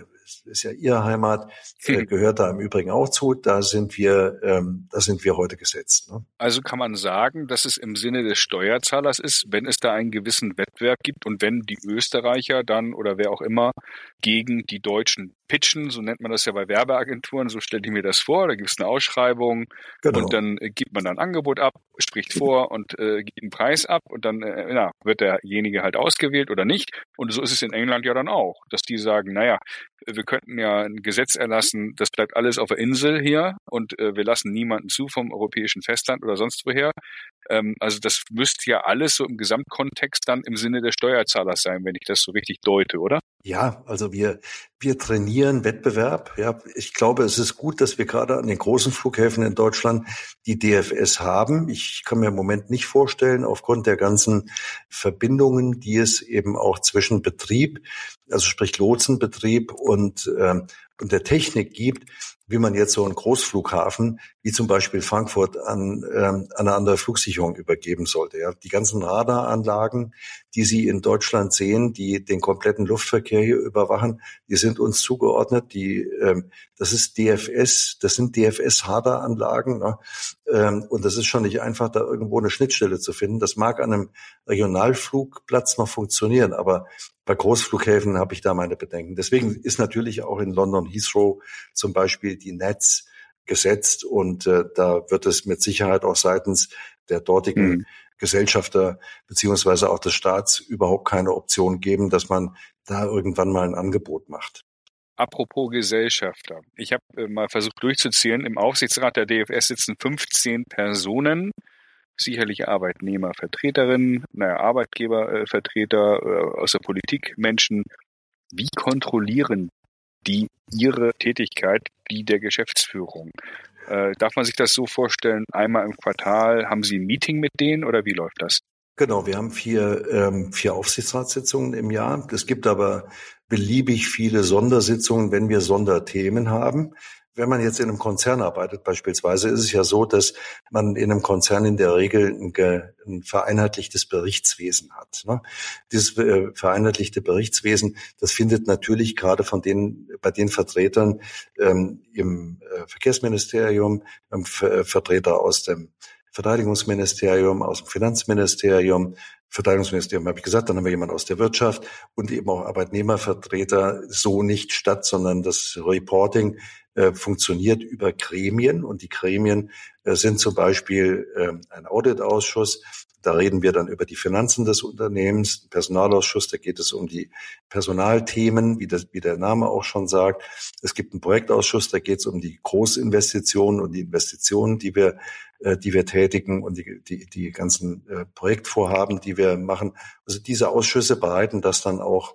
ist ja Ihre Heimat, hm. gehört da im Übrigen auch zu. Da sind wir, ähm, da sind wir heute gesetzt. Ne? Also kann man sagen, dass es im Sinne des Steuerzahlers ist, wenn es da einen gewissen Wettbewerb gibt und wenn die Österreicher dann oder wer auch immer gegen die Deutschen pitchen, so nennt man das ja bei Werbeagenturen, so stelle ich mir das vor, da gibt es eine Ausschreibung genau. und dann äh, gibt man dann ein Angebot ab, spricht vor und äh, gibt einen Preis ab und dann äh, ja, wird derjenige halt ausgewählt oder nicht. Und so ist es in England ja dann auch, dass die sagen, naja, wir könnten ja ein Gesetz erlassen, das bleibt alles auf der Insel hier und äh, wir lassen niemanden zu vom europäischen Festland oder sonst woher. Ähm, also das müsste ja alles so im Gesamtkontext dann im Sinne des Steuerzahlers sein, wenn ich das so richtig deute, oder? Ja, also wir wir trainieren Wettbewerb. Ja, ich glaube, es ist gut, dass wir gerade an den großen Flughäfen in Deutschland die D F S haben. Ich kann mir im Moment nicht vorstellen, aufgrund der ganzen Verbindungen, die es eben auch zwischen Betrieb, also sprich Lotsenbetrieb und ähm, und der Technik gibt, wie man jetzt so einen Großflughafen, wie zum Beispiel Frankfurt, an, ähm, an eine andere Flugsicherung übergeben sollte. Ja. Die ganzen Radaranlagen, die Sie in Deutschland sehen, die den kompletten Luftverkehr hier überwachen, die sind uns zugeordnet. Die, ähm, das ist D F S, das sind D F S-Radaranlagen. Ne? Ähm, und das ist schon nicht einfach, da irgendwo eine Schnittstelle zu finden. Das mag an einem Regionalflugplatz noch funktionieren, aber bei Großflughäfen habe ich da meine Bedenken. Deswegen ist natürlich auch in London Heathrow zum Beispiel die N E T S gesetzt und äh, da wird es mit Sicherheit auch seitens der dortigen mhm. Gesellschafter beziehungsweise auch des Staats überhaupt keine Option geben, dass man da irgendwann mal ein Angebot macht. Apropos Gesellschafter. Ich habe äh, mal versucht durchzuzählen, im Aufsichtsrat der D F S sitzen fünfzehn Personen. Sicherlich Arbeitnehmervertreterinnen, naja, Arbeitgebervertreter äh, aus der Politik, Menschen. Wie kontrollieren die ihre Tätigkeit, die der Geschäftsführung? Äh, darf man sich das so vorstellen, einmal im Quartal haben Sie ein Meeting mit denen oder wie läuft das? Genau, wir haben vier, ähm, vier Aufsichtsratssitzungen im Jahr. Es gibt aber beliebig viele Sondersitzungen, wenn wir Sonderthemen haben. Wenn man jetzt in einem Konzern arbeitet beispielsweise, ist es ja so, dass man in einem Konzern in der Regel ein, ein vereinheitlichtes Berichtswesen hat. Ne? Dieses äh, vereinheitlichte Berichtswesen, das findet natürlich gerade von den, bei den Vertretern ähm, im äh, Verkehrsministerium, ähm, Ver Vertreter aus dem Verteidigungsministerium, aus dem Finanzministerium, Verteidigungsministerium habe ich gesagt, dann haben wir jemanden aus der Wirtschaft und eben auch Arbeitnehmervertreter so nicht statt, sondern das Reporting äh, funktioniert über Gremien und die Gremien äh, sind zum Beispiel äh, ein Auditausschuss. Da reden wir dann über die Finanzen des Unternehmens, Personalausschuss, da geht es um die Personalthemen, wie, das, wie der Name auch schon sagt. Es gibt einen Projektausschuss, da geht es um die Großinvestitionen und die Investitionen, die wir, äh, die wir tätigen und die, die, die ganzen äh, Projektvorhaben, die wir machen. Also diese Ausschüsse bereiten das dann auch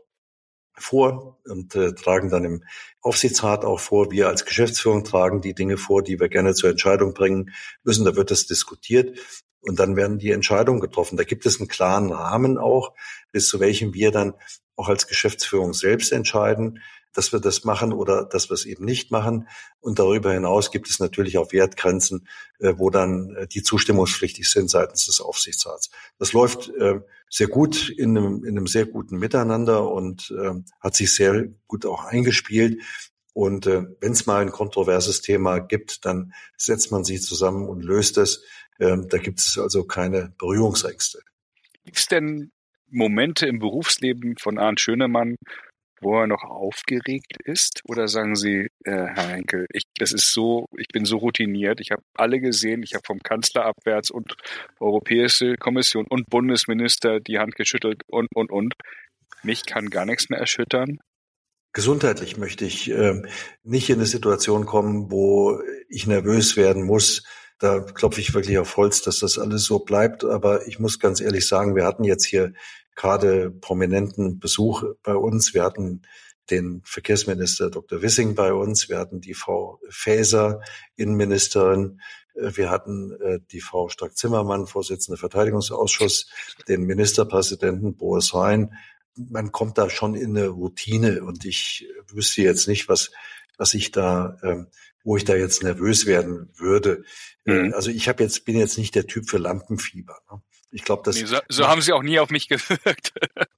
vor und äh, tragen dann im Aufsichtsrat auch vor. Wir als Geschäftsführung tragen die Dinge vor, die wir gerne zur Entscheidung bringen müssen. Da wird das diskutiert und dann werden die Entscheidungen getroffen. Da gibt es einen klaren Rahmen auch, bis zu welchem wir dann auch als Geschäftsführung selbst entscheiden, dass wir das machen oder dass wir es eben nicht machen. Und darüber hinaus gibt es natürlich auch Wertgrenzen, äh, wo dann äh, die zustimmungspflichtig sind seitens des Aufsichtsrats. Das läuft äh, sehr gut in einem, in einem sehr guten Miteinander und äh, hat sich sehr gut auch eingespielt. Und äh, wenn es mal ein kontroverses Thema gibt, dann setzt man sich zusammen und löst es. Äh, da gibt es also keine Berührungsängste. Gibt es denn Momente im Berufsleben von Arndt Schönemann, wo er noch aufgeregt ist? Oder sagen Sie, äh, Herr Henkel, ich, das ist so, ich bin so routiniert, ich habe alle gesehen, ich habe vom Kanzler abwärts und Europäische Kommission und Bundesminister die Hand geschüttelt und, und, und. Mich kann gar nichts mehr erschüttern. Gesundheitlich möchte ich äh, nicht in eine Situation kommen, wo ich nervös werden muss. Da klopfe ich wirklich auf Holz, dass das alles so bleibt. Aber ich muss ganz ehrlich sagen, wir hatten jetzt hier gerade prominenten Besuch bei uns. Wir hatten den Verkehrsminister Doktor Wissing bei uns. Wir hatten die Frau Faeser, Innenministerin. Wir hatten äh, die Frau Strack-Zimmermann, Vorsitzende Verteidigungsausschuss, den Ministerpräsidenten Boris Rhein. Man kommt da schon in eine Routine und ich wüsste jetzt nicht, was, was ich da, ähm, wo ich da jetzt nervös werden würde. Mhm. Also ich habe jetzt, bin jetzt nicht der Typ für Lampenfieber. Ne? Ich glaube, das. Nee, so so haben Sie auch nie auf mich gewirkt.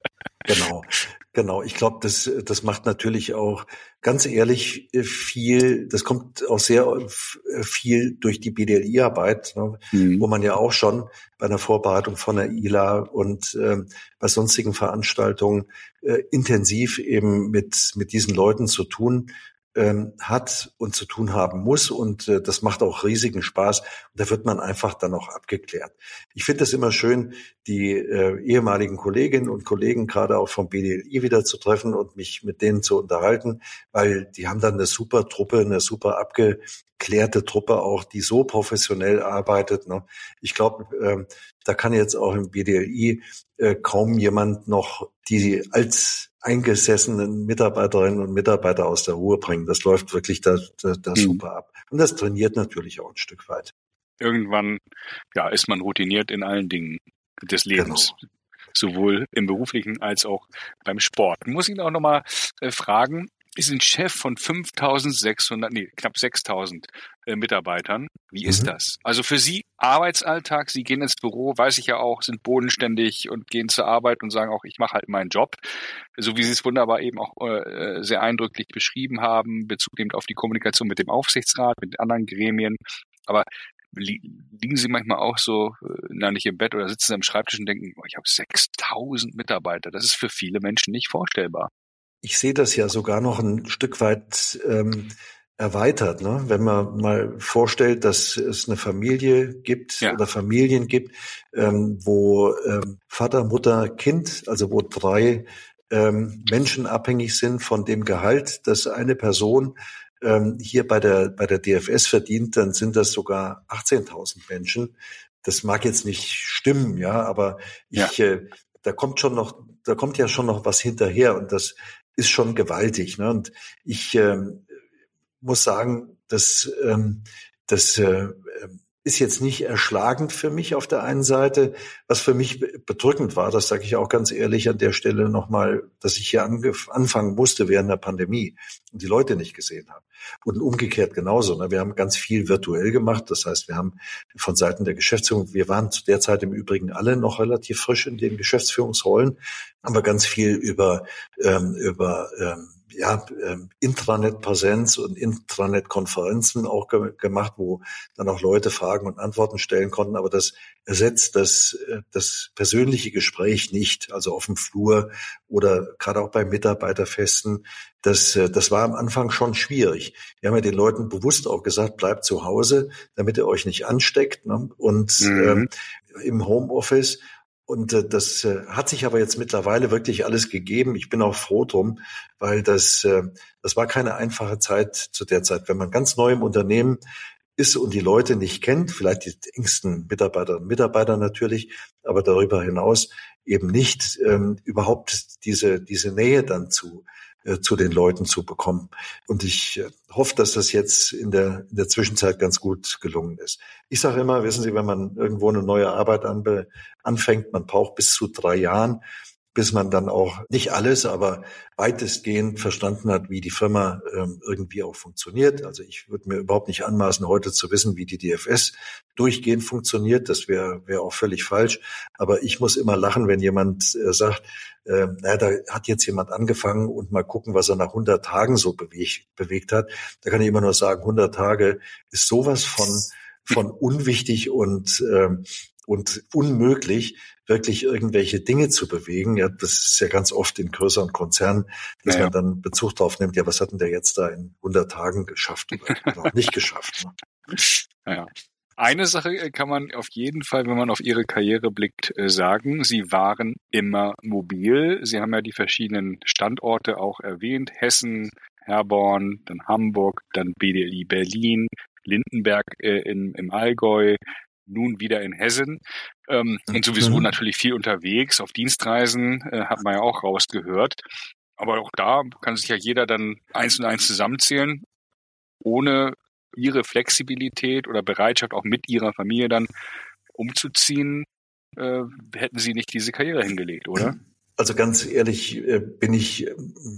Genau, genau. Ich glaube, das, das macht natürlich auch, ganz ehrlich, viel, das kommt auch sehr viel durch die B D L I-Arbeit, ne, mhm. wo man ja auch schon bei einer Vorbereitung von der I L A und äh, bei sonstigen Veranstaltungen äh, intensiv eben mit, mit diesen Leuten zu tun ähm, hat und zu tun haben muss. Und äh, das macht auch riesigen Spaß. Und da wird man einfach dann auch abgeklärt. Ich finde es immer schön, die äh, ehemaligen Kolleginnen und Kollegen gerade auch vom B D L I wieder zu treffen und mich mit denen zu unterhalten, weil die haben dann eine super Truppe, eine super abgeklärte Truppe auch, die so professionell arbeitet. Ne? Ich glaube, äh, da kann jetzt auch im B D L I äh, kaum jemand noch die als eingesessenen Mitarbeiterinnen und Mitarbeiter aus der Ruhe bringen. Das läuft wirklich da, da, da mhm. super ab. Und das trainiert natürlich auch ein Stück weit. Irgendwann, ja, ist man routiniert in allen Dingen des Lebens. Genau. Sowohl im beruflichen als auch beim Sport. Ich muss ihn auch nochmal äh, fragen, Sie sind Chef von fünftausendsechshundert, nee, knapp sechstausend äh, Mitarbeitern. Wie ist mhm. das? Also für Sie Arbeitsalltag, Sie gehen ins Büro, weiß ich ja auch, sind bodenständig und gehen zur Arbeit und sagen auch, ich mache halt meinen Job. So wie Sie es wunderbar eben auch äh, sehr eindrücklich beschrieben haben, Bezug nehmend auf die Kommunikation mit dem Aufsichtsrat, mit anderen Gremien. Aber liegen Sie manchmal auch so, na nicht im Bett oder sitzen Sie am Schreibtisch und denken, oh, ich habe sechstausend Mitarbeiter. Das ist für viele Menschen nicht vorstellbar. Ich sehe das ja sogar noch ein Stück weit ähm, erweitert, ne? Wenn man mal vorstellt, dass es eine Familie gibt ja. oder Familien gibt, ähm, wo ähm, Vater, Mutter, Kind, also wo drei ähm, Menschen abhängig sind von dem Gehalt, das eine Person ähm, hier bei der bei der D F S verdient, dann sind das sogar achtzehntausend Menschen. Das mag jetzt nicht stimmen, ja, aber ich, ja. äh, da kommt schon noch, da kommt ja schon noch was hinterher und das ist schon gewaltig, ne? Und ich ähm, muss sagen, dass ähm, das äh, ist jetzt nicht erschlagend für mich auf der einen Seite. Was für mich bedrückend war, das sage ich auch ganz ehrlich an der Stelle nochmal, dass ich hier angef- anfangen musste während der Pandemie und die Leute nicht gesehen habe. Und umgekehrt genauso. Ne? Wir haben ganz viel virtuell gemacht. Das heißt, wir haben von Seiten der Geschäftsführung, wir waren zu der Zeit im Übrigen alle noch relativ frisch in den Geschäftsführungsrollen, haben wir ganz viel über ähm, über ähm, ja, ähm, Intranet-Präsenz und Intranet-Konferenzen auch ge- gemacht, wo dann auch Leute Fragen und Antworten stellen konnten. Aber das ersetzt das, das persönliche Gespräch nicht, also auf dem Flur oder gerade auch bei Mitarbeiterfesten. Das, das war am Anfang schon schwierig. Wir haben ja den Leuten bewusst auch gesagt, bleibt zu Hause, damit ihr euch nicht ansteckt, ne? Und mhm. ähm, im Homeoffice. Und äh, das äh, hat sich aber jetzt mittlerweile wirklich alles gegeben. Ich bin auch froh drum, weil das äh, das war keine einfache Zeit zu der Zeit. Wenn man ganz neu im Unternehmen ist und die Leute nicht kennt, vielleicht die engsten Mitarbeiterinnen und Mitarbeiter natürlich, aber darüber hinaus eben nicht ähm, überhaupt diese diese Nähe dann zu äh, zu den Leuten zu bekommen. Und ich äh, hoffe, dass das jetzt in der in der Zwischenzeit ganz gut gelungen ist. Ich sage immer, wissen Sie, wenn man irgendwo eine neue Arbeit anbe, anfängt, man braucht bis zu drei Jahren, bis man dann auch nicht alles, aber weitestgehend verstanden hat, wie die Firma ähm, irgendwie auch funktioniert. Also ich würde mir überhaupt nicht anmaßen, heute zu wissen, wie die D F S durchgehend funktioniert. Das wäre wäre auch völlig falsch. Aber ich muss immer lachen, wenn jemand äh, sagt, äh, naja, da hat jetzt jemand angefangen und mal gucken, was er nach hundert Tagen so bewegt, bewegt hat. Da kann ich immer nur sagen, hundert Tage ist sowas von von unwichtig und ähm, und unmöglich, wirklich irgendwelche Dinge zu bewegen. Ja, das ist ja ganz oft in größeren Konzernen, dass ja, man dann Bezug drauf nimmt, ja, was hat denn der jetzt da in hundert Tagen geschafft oder, oder auch nicht geschafft? Ne? Ja. Eine Sache kann man auf jeden Fall, wenn man auf Ihre Karriere blickt, sagen. Sie waren immer mobil. Sie haben ja die verschiedenen Standorte auch erwähnt. Hessen, Herborn, dann Hamburg, dann B D L I Berlin, Lindenberg äh, in, im Allgäu, nun wieder in Hessen. Ähm, und sowieso mhm. natürlich viel unterwegs. Auf Dienstreisen äh, hat man ja auch rausgehört. Aber auch da kann sich ja jeder dann eins und eins zusammenzählen, ohne ihre Flexibilität oder Bereitschaft, auch mit ihrer Familie dann umzuziehen, äh, hätten sie nicht diese Karriere hingelegt, oder? Also ganz ehrlich äh, bin ich,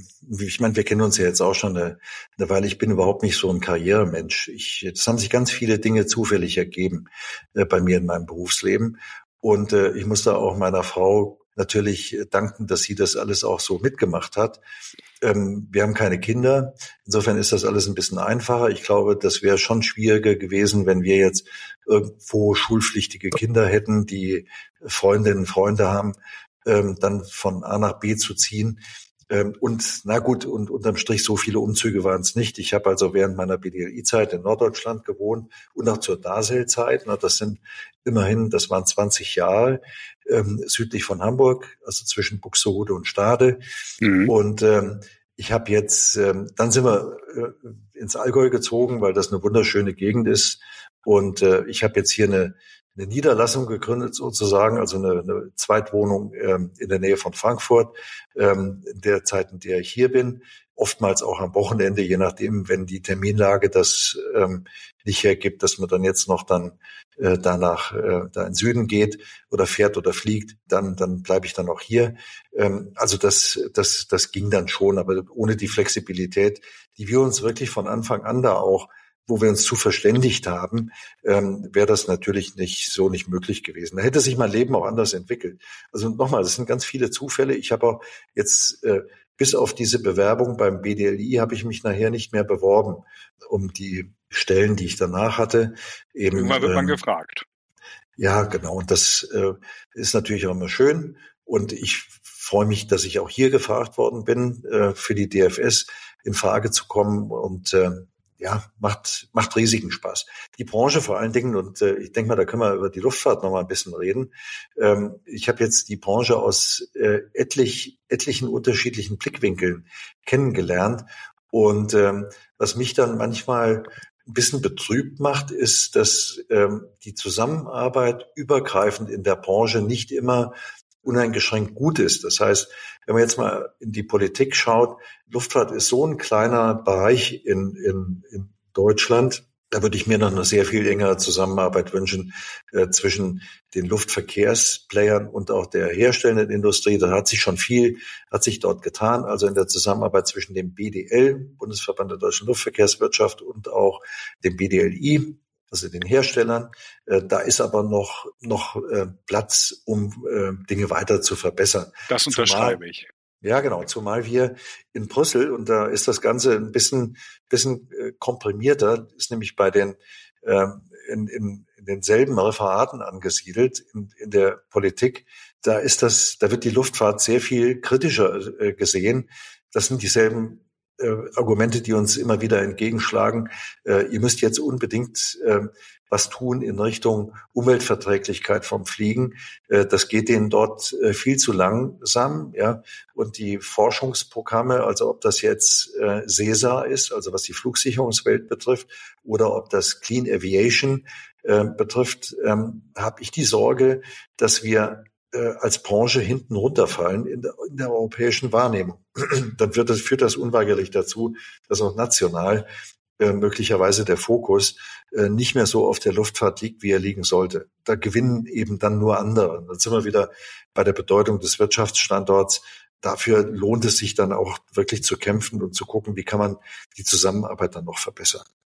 ich meine, wir kennen uns ja jetzt auch schon eine, eine Weile, ich bin überhaupt nicht so ein Karrieremensch. Ich, es haben sich ganz viele Dinge zufällig ergeben äh, bei mir in meinem Berufsleben. Und äh, ich muss da auch meiner Frau natürlich danken, dass sie das alles auch so mitgemacht hat. Ähm, wir haben keine Kinder. Insofern ist das alles ein bisschen einfacher. Ich glaube, das wäre schon schwieriger gewesen, wenn wir jetzt irgendwo schulpflichtige Kinder hätten, die Freundinnen und Freunde haben, ähm, dann von A nach B zu ziehen. Ähm, und na gut, und unterm Strich so viele Umzüge waren es nicht. Ich habe also während meiner B D L I-Zeit in Norddeutschland gewohnt und auch zur Dasel-Zeit. Na, das sind immerhin, das waren zwanzig Jahre, ähm, südlich von Hamburg, also zwischen Buxtehude und Stade. Mhm. Und ähm, ich habe jetzt, ähm, dann sind wir äh, ins Allgäu gezogen, weil das eine wunderschöne Gegend ist. Und äh, ich habe jetzt hier eine eine Niederlassung gegründet sozusagen, also eine, eine Zweitwohnung ähm, in der Nähe von Frankfurt, ähm, in der Zeit, in der ich hier bin, oftmals auch am Wochenende, je nachdem, wenn die Terminlage das ähm, nicht hergibt, dass man dann jetzt noch dann äh, danach äh, da in den Süden geht oder fährt oder fliegt, dann dann bleibe ich dann auch hier. Ähm, also das das das ging dann schon, aber ohne die Flexibilität, die wir uns wirklich von Anfang an da auch, wo wir uns zu verständigt haben, ähm, wäre das natürlich nicht so nicht möglich gewesen. Da hätte sich mein Leben auch anders entwickelt. Also nochmal, das sind ganz viele Zufälle. Ich habe auch jetzt äh, bis auf diese Bewerbung beim B D L I habe ich mich nachher nicht mehr beworben um die Stellen, die ich danach hatte. Eben, Irgendwann wird man ähm, gefragt. Ja, genau. Und das äh, ist natürlich auch immer schön. Und ich freue mich, dass ich auch hier gefragt worden bin, äh, für die D F S in Frage zu kommen. Und äh, ja, macht macht riesigen Spaß. Die Branche vor allen Dingen, und äh, ich denke mal, da können wir über die Luftfahrt noch mal ein bisschen reden. Ähm, ich habe jetzt die Branche aus äh, etlich, etlichen unterschiedlichen Blickwinkeln kennengelernt. Und ähm, was mich dann manchmal ein bisschen betrübt macht, ist, dass ähm, die Zusammenarbeit übergreifend in der Branche nicht immer uneingeschränkt gut ist. Das heißt, wenn man jetzt mal in die Politik schaut, Luftfahrt ist so ein kleiner Bereich in, in, in Deutschland, da würde ich mir noch eine sehr viel engere Zusammenarbeit wünschen äh, zwischen den Luftverkehrsplayern und auch der herstellenden Industrie. Da hat sich schon viel, hat sich dort getan. Also in der Zusammenarbeit zwischen dem B D L, Bundesverband der deutschen Luftverkehrswirtschaft, und auch dem B D L I, also den Herstellern. Äh, da ist aber noch noch äh, Platz, um äh, Dinge weiter zu verbessern. Das unterschreibe ich. Ja, genau. Zumal wir in Brüssel, und da ist das Ganze ein bisschen bisschen äh, komprimierter, ist nämlich bei den äh, in, in, in denselben Referaten angesiedelt in, in der Politik. Da ist das, da wird die Luftfahrt sehr viel kritischer äh, gesehen. Das sind dieselben Äh, Argumente, die uns immer wieder entgegenschlagen. Äh, ihr müsst jetzt unbedingt äh, was tun in Richtung Umweltverträglichkeit vom Fliegen. Äh, das geht denen dort äh, viel zu langsam, ja. Und die Forschungsprogramme, also ob das jetzt äh, SESAR ist, also was die Flugsicherungswelt betrifft, oder ob das Clean Aviation äh, betrifft, ähm, habe ich die Sorge, dass wir als Branche hinten runterfallen in der, in der europäischen Wahrnehmung. Dann wird das, führt das unweigerlich dazu, dass auch national äh, möglicherweise der Fokus äh, nicht mehr so auf der Luftfahrt liegt, wie er liegen sollte. Da gewinnen eben dann nur andere. Dann sind wir wieder bei der Bedeutung des Wirtschaftsstandorts. Dafür lohnt es sich dann auch wirklich zu kämpfen und zu gucken, wie kann man die Zusammenarbeit dann noch verbessern.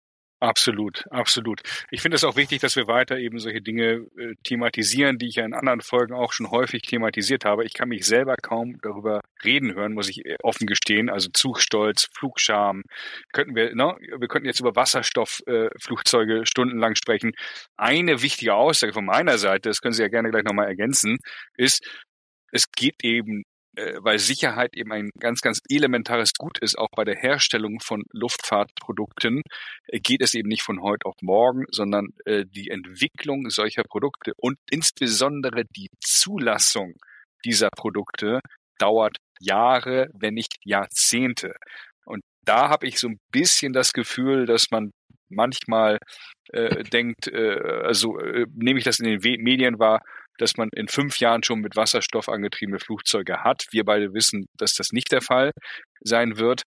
Absolut, absolut. Ich finde es auch wichtig, dass wir weiter eben solche Dinge äh, thematisieren, die ich ja in anderen Folgen auch schon häufig thematisiert habe. Ich kann mich selber kaum darüber reden hören, muss ich offen gestehen. Also Zugstolz, Flugscham, könnten wir, ne? Wir könnten jetzt über Wasserstoffflugzeuge äh, stundenlang sprechen. Eine wichtige Aussage von meiner Seite, das können Sie ja gerne gleich nochmal ergänzen, ist, es geht eben, äh, weil Sicherheit eben ein ganz, ganz elementares Gut ist, auch bei der Herstellung von Luftfahrtprodukten, äh, geht es eben nicht von heute auf morgen, sondern äh, die Entwicklung solcher Produkte und insbesondere die Zulassung dieser Produkte dauert Jahre, wenn nicht Jahrzehnte. Und da habe ich so ein bisschen das Gefühl, dass man manchmal äh, denkt, äh, also äh, nehme ich das in den We- Medien wahr, dass man in fünf Jahren schon mit Wasserstoff angetriebene Flugzeuge hat. Wir beide wissen, dass das nicht der Fall sein wird.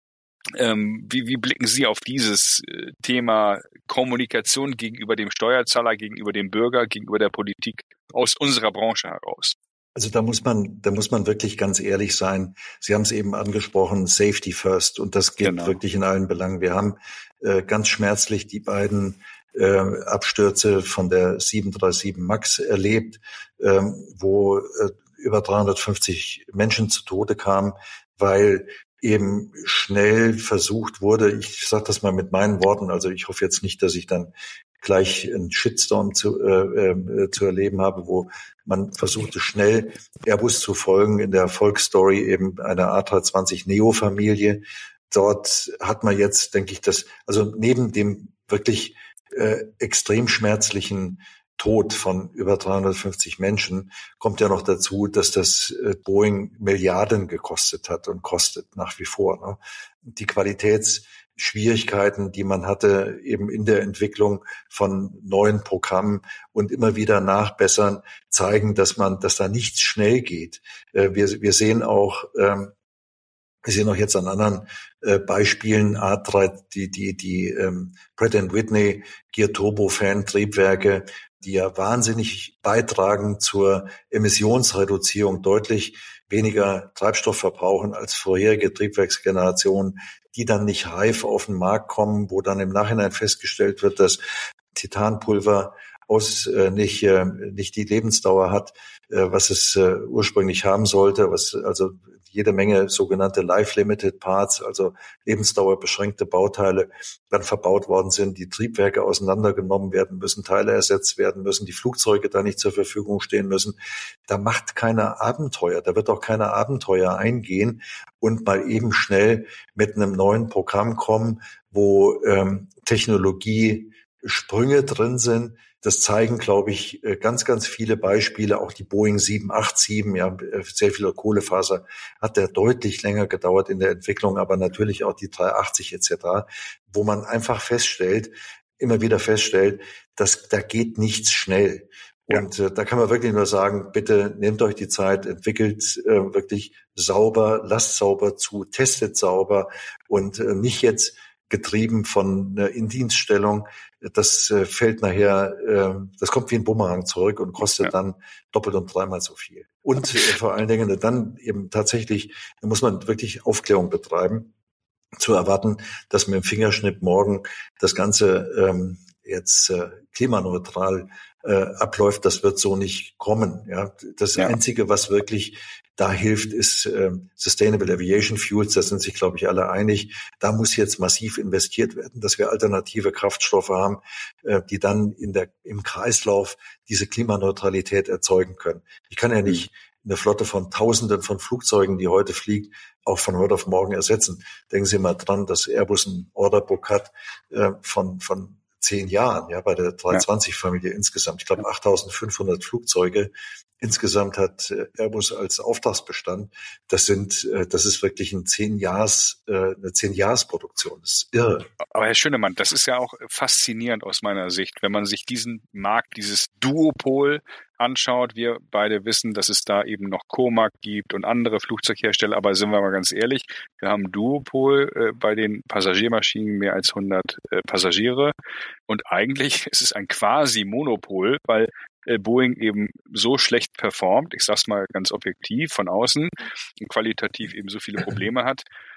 Ähm, wie, wie blicken Sie auf dieses äh, Thema Kommunikation gegenüber dem Steuerzahler, gegenüber dem Bürger, gegenüber der Politik aus unserer Branche heraus? Also da muss man, da muss man wirklich ganz ehrlich sein. Sie haben es eben angesprochen, Safety First. Und das gilt Genau. wirklich in allen Belangen. Wir haben äh, ganz schmerzlich die beiden äh, Abstürze von der sieben drei sieben MAX erlebt, ähm, wo äh, über dreihundertfünfzig Menschen zu Tode kamen, weil eben schnell versucht wurde, ich sage das mal mit meinen Worten, also ich hoffe jetzt nicht, dass ich dann gleich einen Shitstorm zu, äh, äh, zu erleben habe, wo man versuchte schnell Airbus zu folgen, in der Erfolgsstory eben einer A drei zwanzig Neo-Familie. Dort hat man jetzt, denke ich, das, also neben dem wirklich äh, extrem schmerzlichen Tod von über dreihundertfünfzig Menschen kommt ja noch dazu, dass das äh, Boeing Milliarden gekostet hat und kostet nach wie vor. Ne? Die Qualitätsschwierigkeiten, die man hatte eben in der Entwicklung von neuen Programmen und immer wieder nachbessern, zeigen, dass man, dass da nichts schnell geht. Äh, wir, wir sehen auch, ähm, wir sehen auch jetzt an anderen äh, Beispielen A drei, die, die, die ähm, Pratt and Whitney Gear Turbofan Triebwerke, die ja wahnsinnig beitragen zur Emissionsreduzierung, deutlich weniger Treibstoff verbrauchen als vorherige Triebwerksgenerationen, die dann nicht reif auf den Markt kommen, wo dann im Nachhinein festgestellt wird, dass Titanpulver aus äh, nicht äh, nicht die Lebensdauer hat, äh, was es äh, ursprünglich haben sollte, was also jede Menge sogenannte Life-Limited Parts, also lebensdauerbeschränkte Bauteile, dann verbaut worden sind, die Triebwerke auseinandergenommen werden müssen, Teile ersetzt werden müssen, die Flugzeuge da nicht zur Verfügung stehen müssen. Da macht keiner Abenteuer, da wird auch keiner Abenteuer eingehen und mal eben schnell mit einem neuen Programm kommen, wo ähm, Technologiesprünge drin sind. Das zeigen, glaube ich, ganz, ganz viele Beispiele. Auch die Boeing sieben acht sieben, ja, sehr viel Kohlefaser hat der deutlich länger gedauert in der Entwicklung, aber natürlich auch die dreihundertachtzig et cetera, wo man einfach feststellt, immer wieder feststellt, dass da geht nichts schnell. Ja. Und äh, da kann man wirklich nur sagen, bitte nehmt euch die Zeit, entwickelt äh, wirklich sauber, lasst sauber zu, testet sauber und äh, nicht jetzt getrieben von einer Indienststellung. Das äh, fällt nachher, äh, das kommt wie ein Bumerang zurück und kostet ja. dann doppelt und dreimal so viel. Und äh, vor allen Dingen dann eben tatsächlich, da muss man wirklich Aufklärung betreiben, zu erwarten, dass mit dem Fingerschnipp morgen das Ganze ähm, jetzt äh, klimaneutral äh, abläuft, das wird so nicht kommen. Ja, das ja. Einzige, was wirklich da hilft, ist äh, Sustainable Aviation Fuels. Da sind sich, glaube ich, alle einig. Da muss jetzt massiv investiert werden, dass wir alternative Kraftstoffe haben, äh, die dann in der im Kreislauf diese Klimaneutralität erzeugen können. Ich kann ja nicht eine Flotte von Tausenden von Flugzeugen, die heute fliegt, auch von heute auf morgen ersetzen. Denken Sie mal dran, dass Airbus ein Orderbook hat äh, von von zehn Jahren, ja, bei der dreihundertzwanzig-Familie ja. insgesamt. Ich glaube, achttausendfünfhundert Flugzeuge insgesamt hat Airbus als Auftragsbestand. Das sind, das ist wirklich ein zehn Jahres, eine zehn Jahresproduktion. Das ist irre. Aber Herr Schönemann, das ist ja auch faszinierend aus meiner Sicht, wenn man sich diesen Markt, dieses Duopol anschaut. Wir beide wissen, dass es da eben noch Comac gibt und andere Flugzeughersteller. Aber sind wir mal ganz ehrlich, wir haben Duopol äh, bei den Passagiermaschinen mehr als hundert äh, Passagiere. Und eigentlich ist es ein quasi Monopol, weil äh, Boeing eben so schlecht performt, ich sag's mal ganz objektiv von außen, und qualitativ eben so viele Probleme hat,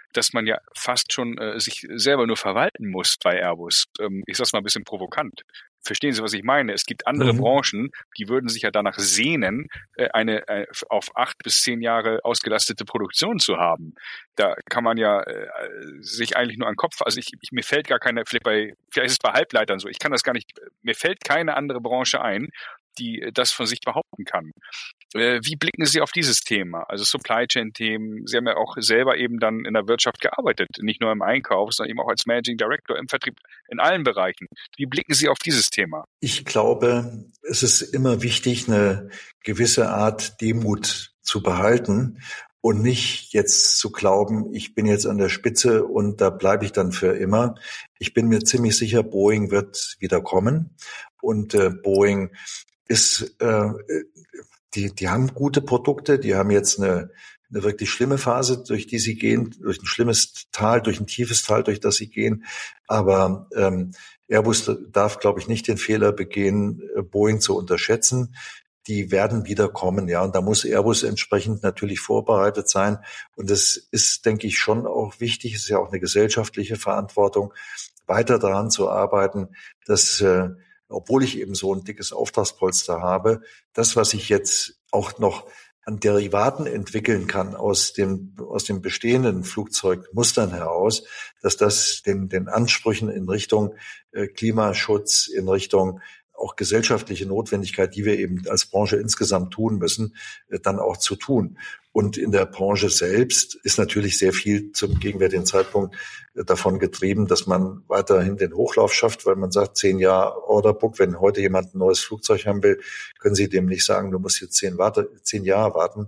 dass man ja fast schon äh, sich selber nur verwalten muss bei Airbus. Ähm, ich sag's mal ein bisschen provokant. Verstehen Sie, was ich meine? Es gibt andere mhm. Branchen, die würden sich ja danach sehnen, äh, eine äh, auf acht bis zehn Jahre ausgelastete Produktion zu haben. Da kann man ja äh, sich eigentlich nur an den Kopf, also ich, ich mir fällt gar keine, vielleicht bei, vielleicht ist es bei Halbleitern so, ich kann das gar nicht, mir fällt keine andere Branche ein, die das von sich behaupten kann. Wie blicken Sie auf dieses Thema? Also Supply Chain Themen. Sie haben ja auch selber eben dann in der Wirtschaft gearbeitet, nicht nur im Einkauf, sondern eben auch als Managing Director im Vertrieb in allen Bereichen. Wie blicken Sie auf dieses Thema? Ich glaube, es ist immer wichtig, eine gewisse Art Demut zu behalten und nicht jetzt zu glauben, ich bin jetzt an der Spitze und da bleibe ich dann für immer. Ich bin mir ziemlich sicher, Boeing wird wieder kommen und äh, Boeing ist äh, Die, die haben gute Produkte, die haben jetzt eine, eine wirklich schlimme Phase, durch die sie gehen, durch ein schlimmes Tal, durch ein tiefes Tal, durch das sie gehen. Aber ähm, Airbus darf, glaube ich, nicht den Fehler begehen, Boeing zu unterschätzen. Die werden wieder kommen, ja. Und da muss Airbus entsprechend natürlich vorbereitet sein. Und das ist, denke ich, schon auch wichtig. Es ist ja auch eine gesellschaftliche Verantwortung, weiter daran zu arbeiten, dass äh, obwohl ich eben so ein dickes Auftragspolster habe, das, was ich jetzt auch noch an Derivaten entwickeln kann aus dem, aus dem bestehenden Flugzeugmustern heraus, dass das den, den Ansprüchen in Richtung äh, Klimaschutz, in Richtung auch gesellschaftliche Notwendigkeit, die wir eben als Branche insgesamt tun müssen, äh, dann auch zu tun. Und in der Branche selbst ist natürlich sehr viel zum gegenwärtigen Zeitpunkt äh, davon getrieben, dass man weiterhin den Hochlauf schafft, weil man sagt, zehn Jahre Orderbook, wenn heute jemand ein neues Flugzeug haben will, können Sie dem nicht sagen, du musst jetzt zehn, warte, zehn Jahre warten.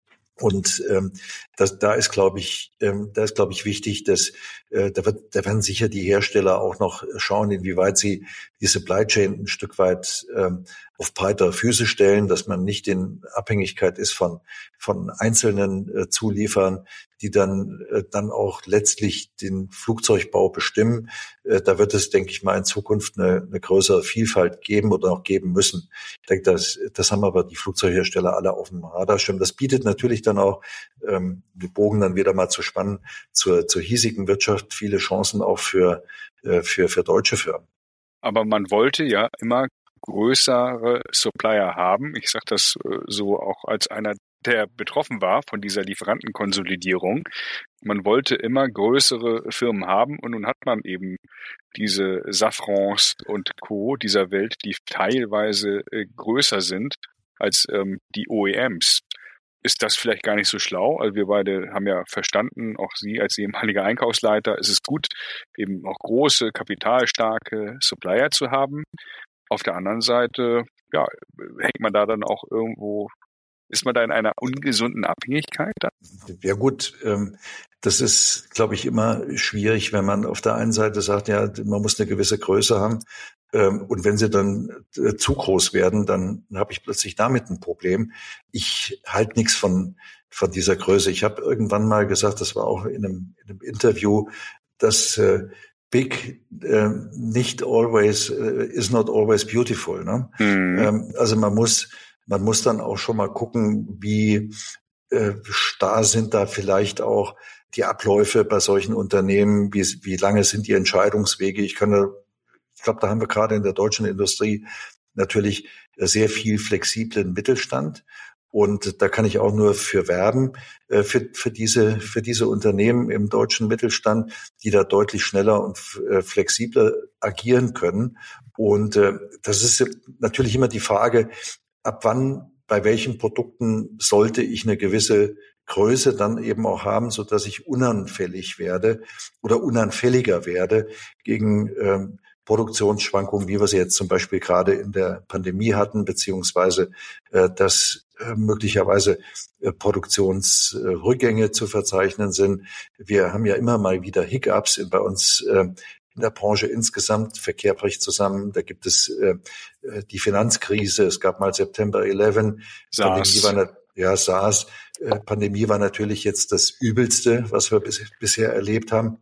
Und ähm, das, da ist, glaube ich, ähm, da ist, glaube ich, wichtig, dass äh, da wird, da werden sicher die Hersteller auch noch schauen, inwieweit sie die Supply Chain ein Stück weit ähm, auf breitere Füße stellen, dass man nicht in Abhängigkeit ist von von einzelnen äh, Zulieferern, die dann äh, dann auch letztlich den Flugzeugbau bestimmen. Äh, da wird es, denke ich mal, in Zukunft eine, eine größere Vielfalt geben oder auch geben müssen. Ich denke, das, das haben aber die Flugzeughersteller alle auf dem Radarschirm. Das bietet natürlich dann auch, ähm, die Bogen dann wieder mal zu spannen, zur, zur hiesigen Wirtschaft viele Chancen auch für, äh, für, für deutsche Firmen. Aber man wollte ja immer größere Supplier haben. Ich sage das äh, so auch als einer, der betroffen war von dieser Lieferantenkonsolidierung. Man wollte immer größere Firmen haben und nun hat man eben diese Safrans und Co. dieser Welt, die teilweise äh, größer sind als ähm, die O E Ms. Ist das vielleicht gar nicht so schlau? Also wir beide haben ja verstanden, auch Sie als ehemaliger Einkaufsleiter, es ist gut, eben auch große, kapitalstarke Supplier zu haben. Auf der anderen Seite, ja, hängt man da dann auch irgendwo, ist man da in einer ungesunden Abhängigkeit? Ja gut, ähm, das ist, glaube ich, immer schwierig, wenn man auf der einen Seite sagt, ja, man muss eine gewisse Größe haben. Ähm, und wenn sie dann äh, zu groß werden, dann habe ich plötzlich damit ein Problem. Ich halte nichts von von dieser Größe. Ich habe irgendwann mal gesagt, das war auch in einem, in einem Interview, dass äh, Big äh, nicht always äh, is not always beautiful. Ne? Mhm. Ähm, also man muss man muss dann auch schon mal gucken, wie äh, starr sind da vielleicht auch die Abläufe bei solchen Unternehmen, wie wie lange sind die Entscheidungswege. Ich kann da Ich glaube, da haben wir gerade in der deutschen Industrie natürlich sehr viel flexiblen Mittelstand. Und da kann ich auch nur für werben, für, für diese, für diese Unternehmen im deutschen Mittelstand, die da deutlich schneller und flexibler agieren können. Und das ist natürlich immer die Frage, ab wann, bei welchen Produkten sollte ich eine gewisse Größe dann eben auch haben, so dass ich unanfällig werde oder unanfälliger werde gegen ähm, Produktionsschwankungen, wie wir sie jetzt zum Beispiel gerade in der Pandemie hatten, beziehungsweise äh, dass äh, möglicherweise äh, Produktionsrückgänge äh, zu verzeichnen sind. Wir haben ja immer mal wieder Hiccups in, bei uns äh, in der Branche insgesamt. Verkehr bricht zusammen. Da gibt es äh, die Finanzkrise. Es gab mal September elf. SARS. Pandemie war, ja, SARS. Äh, Pandemie war natürlich jetzt das Übelste, was wir bis, bisher erlebt haben.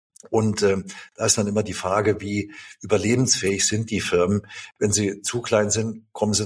Und ähm, da ist dann immer die Frage, wie überlebensfähig sind die Firmen. Wenn sie zu klein sind, kommen sie dann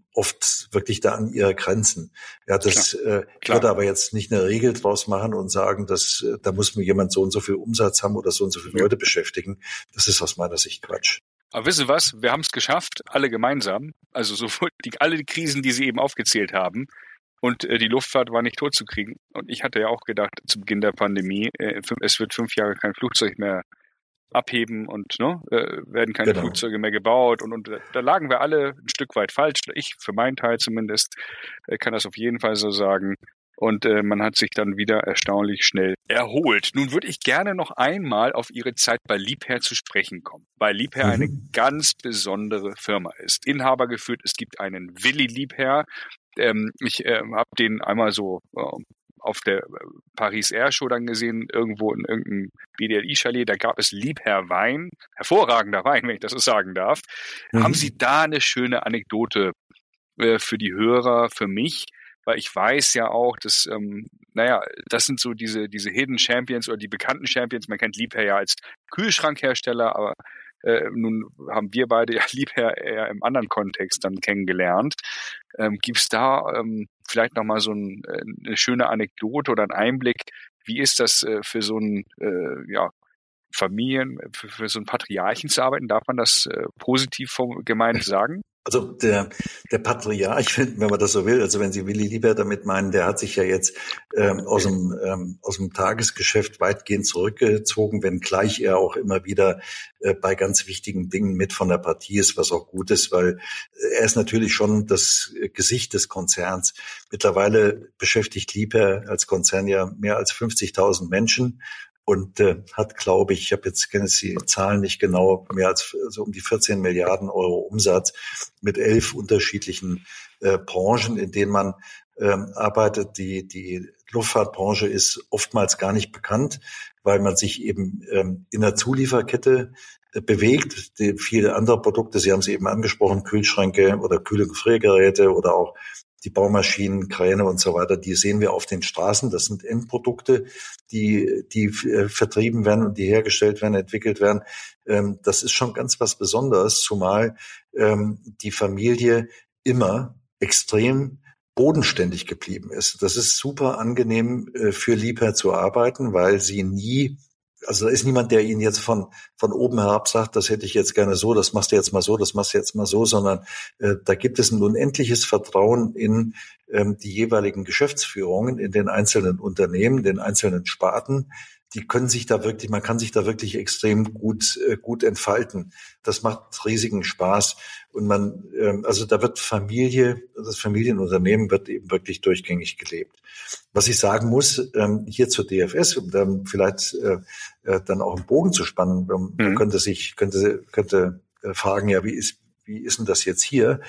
oft wirklich da an ihre Grenzen. Ja, das Klar. äh, ich würde aber jetzt nicht eine Regel draus machen und sagen, dass äh, da muss mir jemand so und so viel Umsatz haben oder so und so viele Ja. Leute beschäftigen. Das ist aus meiner Sicht Quatsch. Aber wissen Sie was? Wir haben es geschafft, alle gemeinsam. Also sowohl die, alle die Krisen, die Sie eben aufgezählt haben. Und äh, die Luftfahrt war nicht totzukriegen. Und ich hatte ja auch gedacht, zu Beginn der Pandemie, äh, es wird fünf Jahre kein Flugzeug mehr abheben und ne, äh, werden keine Genau. Flugzeuge mehr gebaut. Und, und da lagen wir alle ein Stück weit falsch. Ich, für meinen Teil zumindest, äh, kann das auf jeden Fall so sagen. Und äh, man hat sich dann wieder erstaunlich schnell erholt. Nun würde ich gerne noch einmal auf Ihre Zeit bei Liebherr zu sprechen kommen, weil Liebherr Mhm. eine ganz besondere Firma ist. Inhaber geführt, es gibt einen Willi Liebherr. Ähm, ich äh, habe den einmal so äh, auf der Paris Air Show dann gesehen, irgendwo in irgendeinem B D L I-Chalet, da gab es Liebherr Wein, hervorragender Wein, wenn ich das so sagen darf. Mhm. Haben Sie da eine schöne Anekdote äh, für die Hörer, für mich? Weil ich weiß ja auch, dass, ähm, naja, das sind so diese diese Hidden Champions oder die bekannten Champions. Man kennt Liebherr ja als Kühlschrankhersteller, aber äh, nun haben wir beide ja Liebherr eher im anderen Kontext dann kennengelernt. Ähm, Gibt es da ähm, vielleicht nochmal so ein, äh, eine schöne Anekdote oder einen Einblick, wie ist das äh, für so ein äh, ja, Familien, für, für so einen Patriarchen zu arbeiten? Darf man das äh, positiv vom, gemeint sagen? Also der, der Patriarch, wenn man das so will, also wenn Sie Willi Liebherr damit meinen, der hat sich ja jetzt ähm, aus dem ähm, aus dem Tagesgeschäft weitgehend zurückgezogen, wenngleich er auch immer wieder äh, bei ganz wichtigen Dingen mit von der Partie ist, was auch gut ist, weil er ist natürlich schon das Gesicht des Konzerns. Mittlerweile beschäftigt Liebherr als Konzern ja mehr als fünfzigtausend Menschen. Und äh, hat, glaube ich, ich habe jetzt kenne jetzt die Zahlen nicht genau, mehr als so um die vierzehn Milliarden Euro Umsatz mit elf unterschiedlichen äh, Branchen, in denen man ähm, arbeitet. Die die Luftfahrtbranche ist oftmals gar nicht bekannt, weil man sich eben ähm, in der Zulieferkette äh, bewegt. Die, viele andere Produkte, Sie haben sie eben angesprochen, Kühlschränke oder Kühl- und Gefriergeräte oder auch die Baumaschinen, Kräne und so weiter, die sehen wir auf den Straßen. Das sind Endprodukte, die die äh, vertrieben werden und die hergestellt werden, entwickelt werden. Ähm, das ist schon ganz was Besonderes, zumal ähm, die Familie immer extrem bodenständig geblieben ist. Das ist super angenehm äh, für Liebherr zu arbeiten, weil sie nie Also da ist niemand, der Ihnen jetzt von von oben herab sagt, das hätte ich jetzt gerne so, das machst du jetzt mal so, das machst du jetzt mal so, sondern äh, da gibt es ein unendliches Vertrauen in ähm, die jeweiligen Geschäftsführungen, in den einzelnen Unternehmen, den einzelnen Sparten. Die können sich da wirklich, man kann sich da wirklich extrem gut äh, gut entfalten. Das macht riesigen Spaß und man, ähm, also da wird Familie, das Familienunternehmen wird eben wirklich durchgängig gelebt. Was ich sagen muss, ähm, hier zur D F S, um dann vielleicht äh, äh, dann auch einen Bogen zu spannen, man Mhm. könnte sich könnte könnte äh, fragen, ja, wie ist wie ist denn das jetzt hier?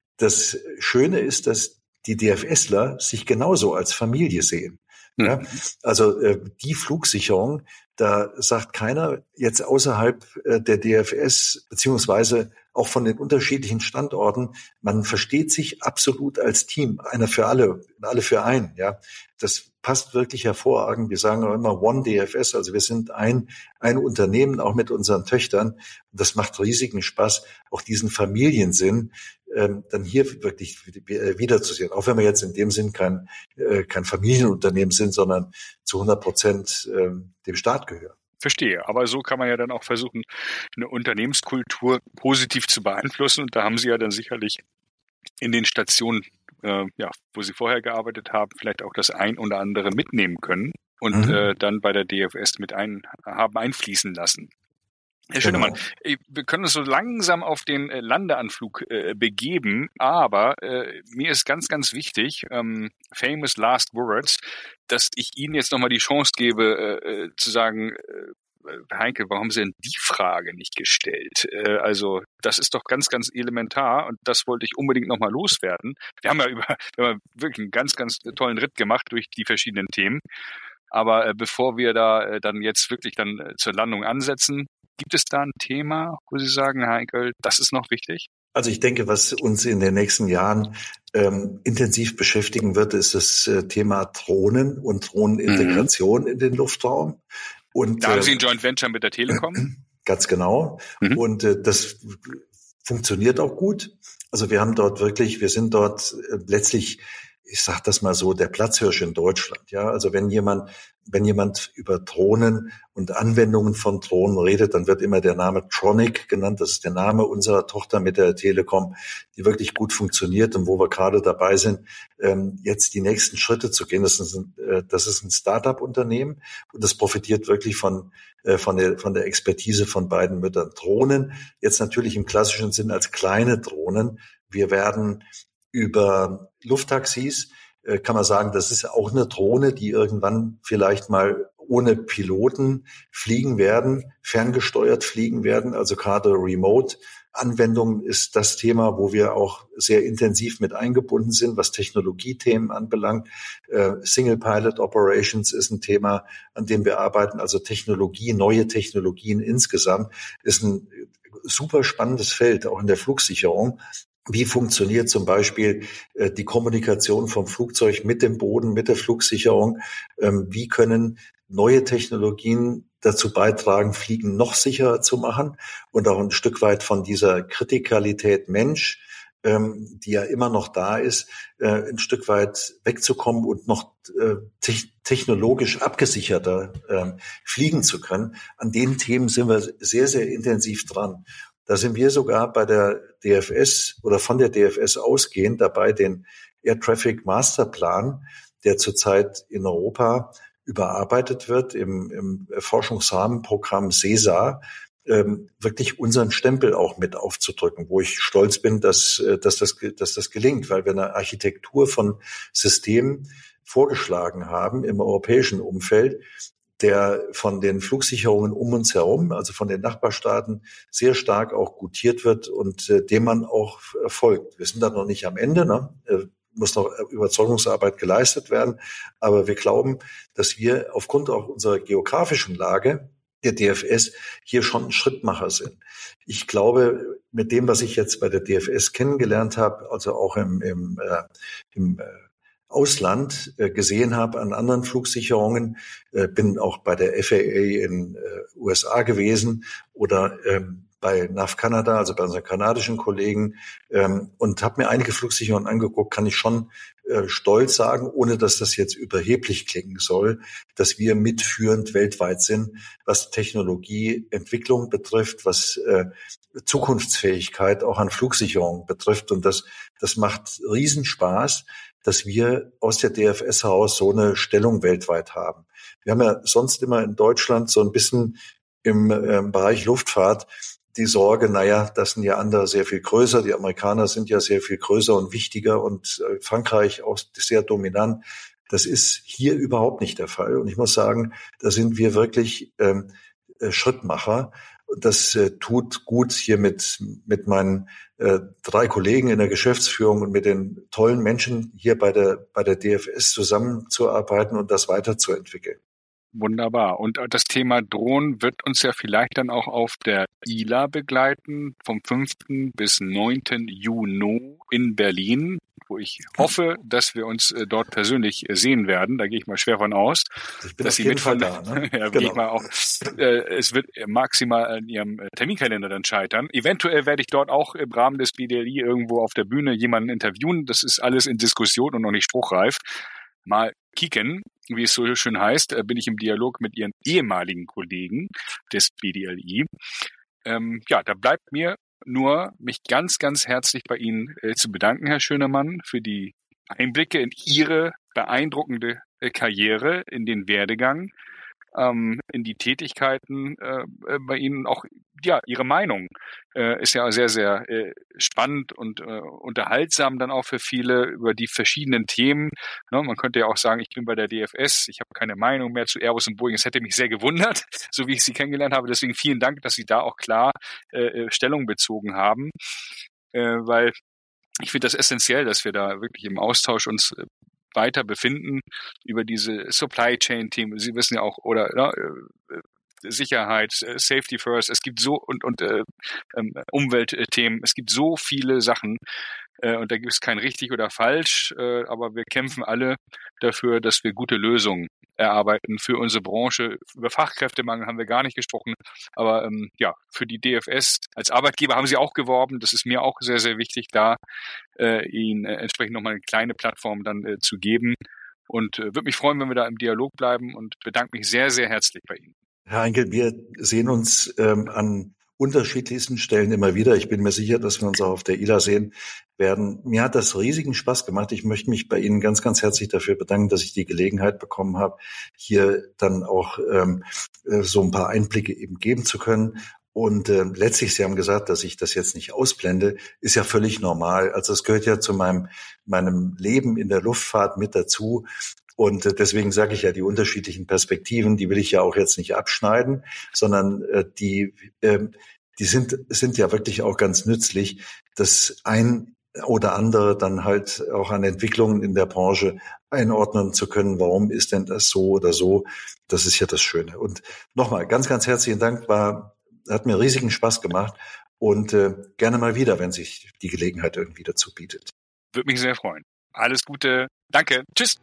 Das Schöne ist, dass die DFSler sich genauso als Familie sehen. Ja, also äh, die Flugsicherung, da sagt keiner jetzt außerhalb äh, der D F S beziehungsweise auch von den unterschiedlichen Standorten, man versteht sich absolut als Team, einer für alle, alle für einen. Ja, das passt wirklich hervorragend. Wir sagen auch immer One D F S, also wir sind ein ein Unternehmen, auch mit unseren Töchtern. Und das macht riesigen Spaß, auch diesen Familiensinn ähm, dann hier wirklich wiederzusehen. Auch wenn wir jetzt in dem Sinn kein äh, kein Familienunternehmen sind, sondern zu hundert Prozent äh, dem Staat gehören. Verstehe. Aber so kann man ja dann auch versuchen, eine Unternehmenskultur positiv zu beeinflussen. Und da haben Sie ja dann sicherlich in den Stationen, äh, ja, wo Sie vorher gearbeitet haben, vielleicht auch das ein oder andere mitnehmen können und mhm. äh, dann bei der D F S mit ein, haben einfließen lassen. Herr Schönemann, genau. Wir können uns so langsam auf den Landeanflug äh, begeben, aber äh, mir ist ganz, ganz wichtig, ähm, famous last words, dass ich Ihnen jetzt nochmal die Chance gebe, äh, zu sagen, äh, Heinke, warum haben Sie denn die Frage nicht gestellt? Äh, also das ist doch ganz, ganz elementar und das wollte ich unbedingt nochmal loswerden. Wir haben ja über, wir haben wirklich einen ganz, ganz tollen Ritt gemacht durch die verschiedenen Themen, aber äh, bevor wir da äh, dann jetzt wirklich dann äh, zur Landung ansetzen, gibt es da ein Thema, wo Sie sagen, Herr Heinkel, das ist noch wichtig? Also ich denke, was uns in den nächsten Jahren ähm, intensiv beschäftigen wird, ist das äh, Thema Drohnen und Drohnenintegration mhm. in den Luftraum. Und, da haben äh, Sie ein Joint Venture mit der Telekom? Ganz genau. Mhm. Und äh, das funktioniert auch gut. Also wir haben dort wirklich, wir sind dort letztlich, ich sage das mal so, der Platzhirsch in Deutschland. Ja, also wenn jemand, wenn jemand über Drohnen und Anwendungen von Drohnen redet, dann wird immer der Name Tronic genannt. Das ist der Name unserer Tochter mit der Telekom, die wirklich gut funktioniert und wo wir gerade dabei sind, jetzt die nächsten Schritte zu gehen. Das ist ein, das ist ein Start-up-Unternehmen und das profitiert wirklich von von der von der Expertise von beiden Müttern. Drohnen jetzt natürlich im klassischen Sinn als kleine Drohnen. Wir werden über Lufttaxis, äh, kann man sagen, das ist auch eine Drohne, die irgendwann vielleicht mal ohne Piloten fliegen werden, ferngesteuert fliegen werden, also gerade Remote-Anwendungen ist das Thema, wo wir auch sehr intensiv mit eingebunden sind, was Technologiethemen anbelangt. Äh, Single-Pilot-Operations ist ein Thema, an dem wir arbeiten, also Technologie, neue Technologien insgesamt ist ein super spannendes Feld, auch in der Flugsicherung. Wie funktioniert zum Beispiel äh, die Kommunikation vom Flugzeug mit dem Boden, mit der Flugsicherung? Ähm, wie können neue Technologien dazu beitragen, Fliegen noch sicherer zu machen und auch ein Stück weit von dieser Kritikalität Mensch, ähm, die ja immer noch da ist, äh, ein Stück weit wegzukommen und noch äh, te- technologisch abgesicherter äh, fliegen zu können. An den Themen sind wir sehr, sehr intensiv dran. Da sind wir sogar bei der D F S oder von der D F S ausgehend dabei, den Air Traffic Masterplan, der zurzeit in Europa überarbeitet wird, im, im Forschungsrahmenprogramm SESAR, ähm, wirklich unseren Stempel auch mit aufzudrücken, wo ich stolz bin, dass, dass, das, dass das gelingt, weil wir eine Architektur von Systemen vorgeschlagen haben im europäischen Umfeld, der von den Flugsicherungen um uns herum, also von den Nachbarstaaten, sehr stark auch gutiert wird und äh, dem man auch folgt. Wir sind da noch nicht am Ende, ne? Äh, muss noch Überzeugungsarbeit geleistet werden, aber wir glauben, dass wir aufgrund auch unserer geografischen Lage der D F S hier schon ein Schrittmacher sind. Ich glaube, mit dem, was ich jetzt bei der D F S kennengelernt habe, also auch im, im, äh, im äh, Ausland äh, gesehen habe an anderen Flugsicherungen, äh, bin auch bei der F A A in äh, U S A gewesen oder ähm, bei N A V Canada, also bei unseren kanadischen Kollegen, ähm, und habe mir einige Flugsicherungen angeguckt, kann ich schon äh, stolz sagen, ohne dass das jetzt überheblich klingen soll, dass wir mitführend weltweit sind, was Technologieentwicklung betrifft, was äh, Zukunftsfähigkeit auch an Flugsicherung betrifft. Und das, das macht Riesenspaß, dass wir aus der D F S heraus so eine Stellung weltweit haben. Wir haben ja sonst immer in Deutschland so ein bisschen im äh, Bereich Luftfahrt die Sorge, naja, das sind ja andere sehr viel größer, die Amerikaner sind ja sehr viel größer und wichtiger und äh, Frankreich auch sehr dominant. Das ist hier überhaupt nicht der Fall. Und ich muss sagen, da sind wir wirklich ähm, äh, Schrittmacher. Das äh, tut gut, hier mit mit meinen äh, drei Kollegen in der Geschäftsführung und mit den tollen Menschen hier bei der bei der D F S zusammenzuarbeiten und das weiterzuentwickeln. Wunderbar. Und das Thema Drohnen wird uns ja vielleicht dann auch auf der I L A begleiten, vom fünften bis neunten Juni in Berlin, wo ich hoffe, dass wir uns dort persönlich sehen werden. Da gehe ich mal schwer von aus. Ich bin dass auf Sie jeden mit Fall da. Ne? ja, genau. gehe ich mal auch. Äh, es wird maximal an Ihrem Terminkalender dann scheitern. Eventuell werde ich dort auch im Rahmen des B D L I irgendwo auf der Bühne jemanden interviewen. Das ist alles in Diskussion und noch nicht spruchreif. Mal kicken, wie es so schön heißt, bin ich im Dialog mit Ihren ehemaligen Kollegen des B D L I. Ähm, ja, da bleibt mir nur, mich ganz, ganz herzlich bei Ihnen äh, zu bedanken, Herr Schönemann, für die Einblicke in Ihre beeindruckende äh, Karriere, in den Werdegang, ähm, in die Tätigkeiten äh, bei Ihnen, auch ja Ihre Meinung äh, ist ja sehr, sehr äh, spannend und äh, unterhaltsam dann auch für viele über die verschiedenen Themen. Ne, man könnte ja auch sagen, ich bin bei der D F S, ich habe keine Meinung mehr zu Airbus und Boeing. Es hätte mich sehr gewundert, so wie ich Sie kennengelernt habe. Deswegen vielen Dank, dass Sie da auch klar äh, Stellung bezogen haben, äh, weil ich finde das essentiell, dass wir da wirklich im Austausch uns äh, weiter befinden über diese Supply Chain Themen. Sie wissen ja auch, oder ne, Sicherheit, Safety First, es gibt so und und äh, Umweltthemen, es gibt so viele Sachen äh, und da gibt es kein richtig oder falsch, äh, aber wir kämpfen alle dafür, dass wir gute Lösungen erarbeiten für unsere Branche. Über Fachkräftemangel haben wir gar nicht gesprochen, aber ähm, ja, für die D F S als Arbeitgeber haben sie auch geworben. Das ist mir auch sehr, sehr wichtig, da äh, ihnen äh, entsprechend nochmal eine kleine Plattform dann äh, zu geben. Und äh, würde mich freuen, wenn wir da im Dialog bleiben und bedanke mich sehr, sehr herzlich bei Ihnen. Herr Heinkel, wir sehen uns ähm, an unterschiedlichsten Stellen immer wieder. Ich bin mir sicher, dass wir uns auch auf der I L A sehen werden. Mir hat das riesigen Spaß gemacht. Ich möchte mich bei Ihnen ganz, ganz herzlich dafür bedanken, dass ich die Gelegenheit bekommen habe, hier dann auch ähm, so ein paar Einblicke eben geben zu können. Und äh, letztlich, Sie haben gesagt, dass ich das jetzt nicht ausblende, ist ja völlig normal. Also es gehört ja zu meinem meinem Leben in der Luftfahrt mit dazu. Und äh, deswegen sage ich ja, die unterschiedlichen Perspektiven, die will ich ja auch jetzt nicht abschneiden, sondern äh, die äh, die sind sind ja wirklich auch ganz nützlich, dass ein oder andere dann halt auch an Entwicklungen in der Branche einordnen zu können. Warum ist denn das so oder so? Das ist ja das Schöne. Und nochmal ganz, ganz herzlichen Dank. War Hat mir riesigen Spaß gemacht und äh, gerne mal wieder, wenn sich die Gelegenheit irgendwie dazu bietet. Würde mich sehr freuen. Alles Gute. Danke. Tschüss.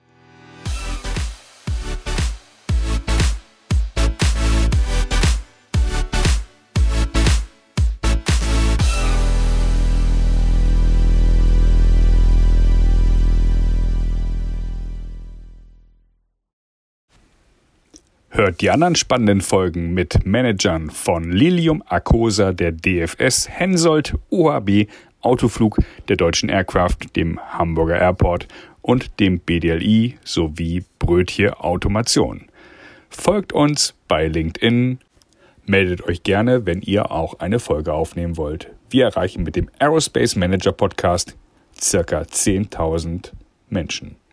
Hört die anderen spannenden Folgen mit Managern von Lilium, Arcosa, der D F S, Hensoldt, O H B, Autoflug, der Deutschen Aircraft, dem Hamburger Airport und dem B D L I sowie Brötje Automation. Folgt uns bei LinkedIn, meldet euch gerne, wenn ihr auch eine Folge aufnehmen wollt. Wir erreichen mit dem Aerospace Manager Podcast circa zehntausend Menschen.